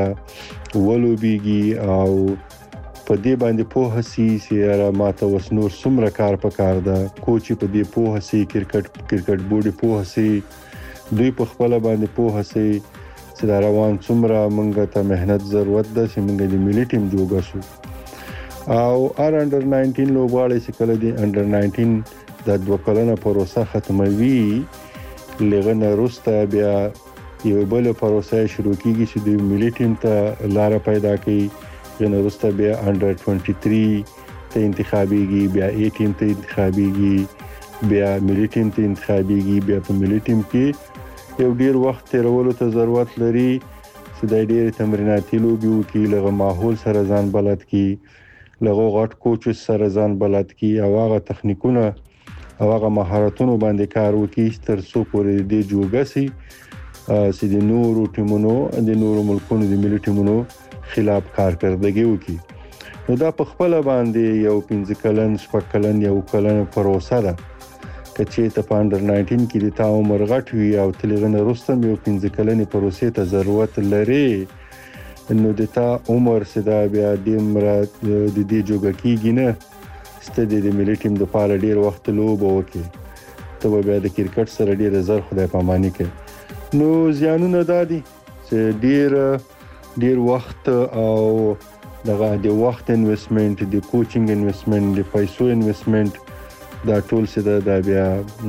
ولوبيږي او په دې باندې په هسي سیاره ماته وسنور سمره کار پکار ده کوچ په دې په هسي کرکټ کرکټ بورډ په هسي دوی په خپل باندې په هسي چې دا روان سمره مونږ ته مهنت ضرورت ده چې مونږ د ملي ټیم جوړ شو او ار انډر ناینټین لوبغاړي چې کله دی انډر ناینټین د دوه کلنه پروسه ختموي لغنه روسته بیا یو بل پروسه شروع کیږي چې د ملي ټیم ته لار پیدا کړي غنه روسته بیا انډر تwenty-three ته انتخابيږي بیا ای ټیم ته انتخابيږي بیا ملي ټیم ته انتخابيږي بیا په ملي ټیم کې یو ډیر وخت تیرولو ته ضرورت لري چې د ډیر تمریناتي لوبي وکړي لغه ماحول سره ځان بلد کړي لغه غټ کوچ سره ځان بلد کړي او هغه تخنیکونه او هغه مهارتونو باندې کار وکړي تر څو پورې د جوګسي چې د نورو ټیمونو د نورو ملکونو د ملي ټیمونو خلاف کارکردګي وکړي نو دا په خپل باندې یو پنځه کلن شپږ کلن یو کلن پروسه ده چې ته په انډر ناینټین کې د تا عمر غټ وي او تلغنه رستم یو پنځه کلن پروسې ته ضرورت لري نو د تا عمر سدا بیا د مراد د دې جوګه کېږي نه ستدي د ملي ټیم د پاره ډیر وخت لوب وکړي ته بیا د کرکټ سره ډیر زر خدای پاماني کوي نو زیانونه دادي چې ډیر ډیر وخت او دغه د وخت انویسټمنت د کوچینګ انویسټمنت د پیسو انویسټمنت دا ټول څه د بیا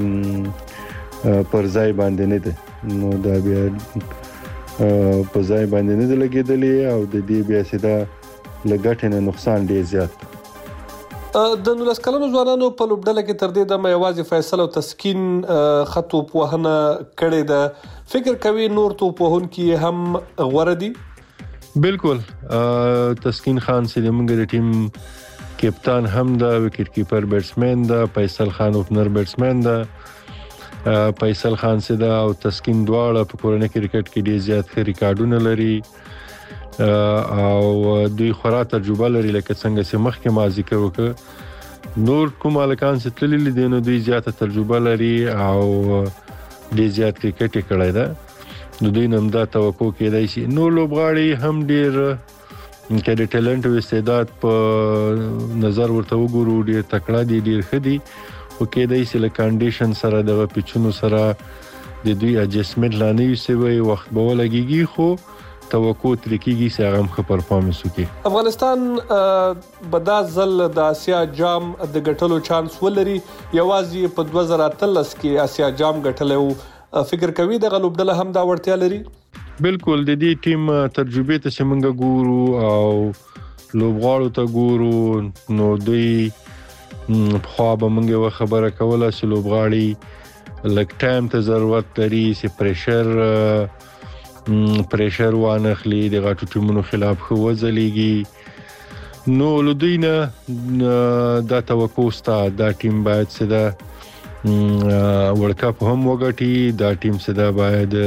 پر ځای باندې نه ده نو دا بیا په ځای باندې نه لګیدلې او د دې بیا څه دا لګټنه نقصان ډیر زیات د نولس کلنو ځوانانو په لوبډله کې تر دې دمه یوازې فیصل او تسکین خطو په وهنه کړي ده فکر کوي نور تو په هون کې هم غوړه دي بالکل تسکین خان سره موږ د ټیم کپتان هم دا وکټ کیپر بیټسمن دا فیصل خان اوپنر بیټسمن دا فیصل خان سره او تسکین دواړه په کورنۍ کرکټ کې ډیر زیات ریکارډونه لري او دوی خورا تجربه لري لکه څنګه چې مخکې ما ذکر وکړ نور کوم الکان چې تللی دي نو دوی زیاته تجربه لري او ډیر زیات کرکټ کړی دا نو دوی نن دا توقع کېدای شي نو لوبغاړي هم ډیر کې د ټیلنټ او استعداد په نظر ورته وګورو ډیر تکړه دي ډیر خدي او کېدای شي له کنډیشن سره د پیچونو سره د دوی اډجستمنت لانه یې سوي وخت به ولګيږي خو توقع تر کېږي چې هغه هم پرفارمنس وکړي افغانستان بدا زل د اسیا جام د ګټلو چانس ولري یوازې په دوه زره اتلس کې اسیا جام ګټلو فکر کوي د غلوبډله هم دا وړتیا لري بالکل د دې ټیم تجربه ته څنګه ګورو او لوبغاړو ته ګورو نو دوی خو به موږ خبره کوله چې لوبغاړي لک ټایم ته ضرورت لري چې پریشر پریشر وانخلی د غټو ټیمونو خلاف خو وځلېږي نو لدینا دا توقع ستا دا ټیم باید سدا ورلد کپ هم وګټي دا ټیم سدا باید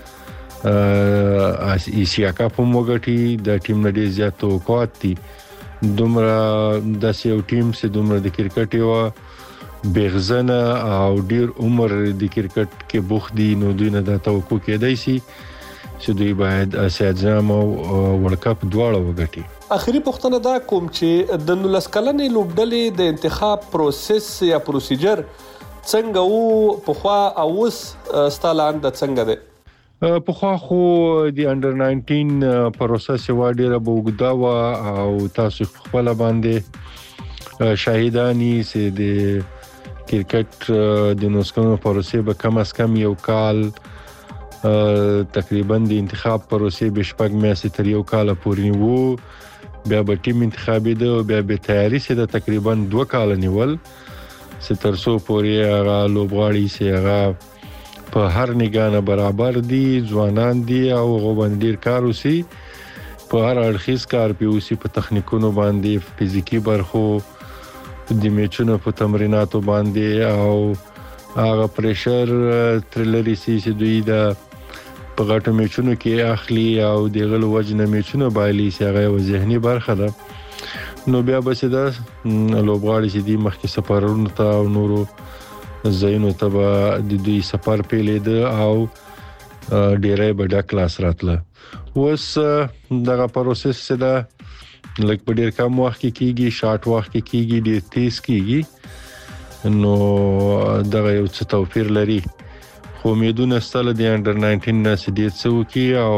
ایشیا کپ هم وګټي دا ټیم نه ډیر زیات توقعات دي دومره د یو ټیم سه دومره د کرکټ یو بغزنه او ډیر عمر د کرکټ کې بوخ دي نو دوی نه دا توقع کېدای شي چې دوی باید اسیا جام او ورلد کپ دواړه وګټي اخیری پوښتنه دا کوم چې د نولس کلنې لوبډلې د انتخاب پروسس یا پروسیجر څنګه وو په خوا او اوس ستالاند څنګه ده په خوا خو د انډر ناینټین پروسس یو ډیره بوګدا و او تاسو خپل باندې شاهدانی چې د کرکټ د نوسکونو پروسې به کم از کم یو کال تقریبا د انتخاب پروسې بشپږ میاشتې تر یو کال پورې وو بیا به ټیم انتخابي ده بیا به تیاری سي ده تقریبا دوه کال نیول چې تر څو پورې هغه لوبغاړي سي هغه په هر نگانه برابر دي ځوانان دي او هغه باندې ډیر کار وسی په هر اړخیز کار پیوسی په تخنیکونو باندې فزیکی برخو د میچونو په تمریناتو باندې او هغه پریشر تر لري چې دوی د په غټو میچونو کې اخلي او د غلو وجنه میچونو بایلي چې هغه یو ذهني برخه ده. نو بیا به چې دا لوبغاړي چې دي مخکې سفرونو ته او نورو ځایونو ته به د دوی سفر پیلېده او ډېری به ډک لاس راتله. اوس دغه پروسس چې ده لږ په ډېر کم وخت کې کېږي، شارټ وخت کې کېږي، ډېر تیز کېږي. نو دغه یو څه توپیر لري، خو امیدونه سته له د انډر ناینټین نه چې ډېر څه وکړي او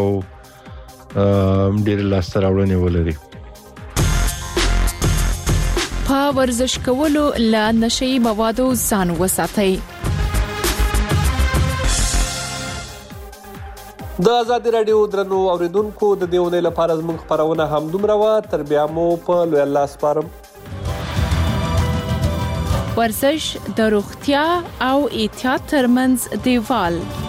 ډېرې لاسته راوړنې ولري. په ورزش کولو له نشه‌يي موادو ځان وساتئ. د آزادي رادیو درنو اوریدونکو د دې ونې لپاره زموږ خبرونه هم دومره وه. تر بیا مو په لوی الله سپارم. ورزش د روغتیا او احتیاط ترمنځ دیوال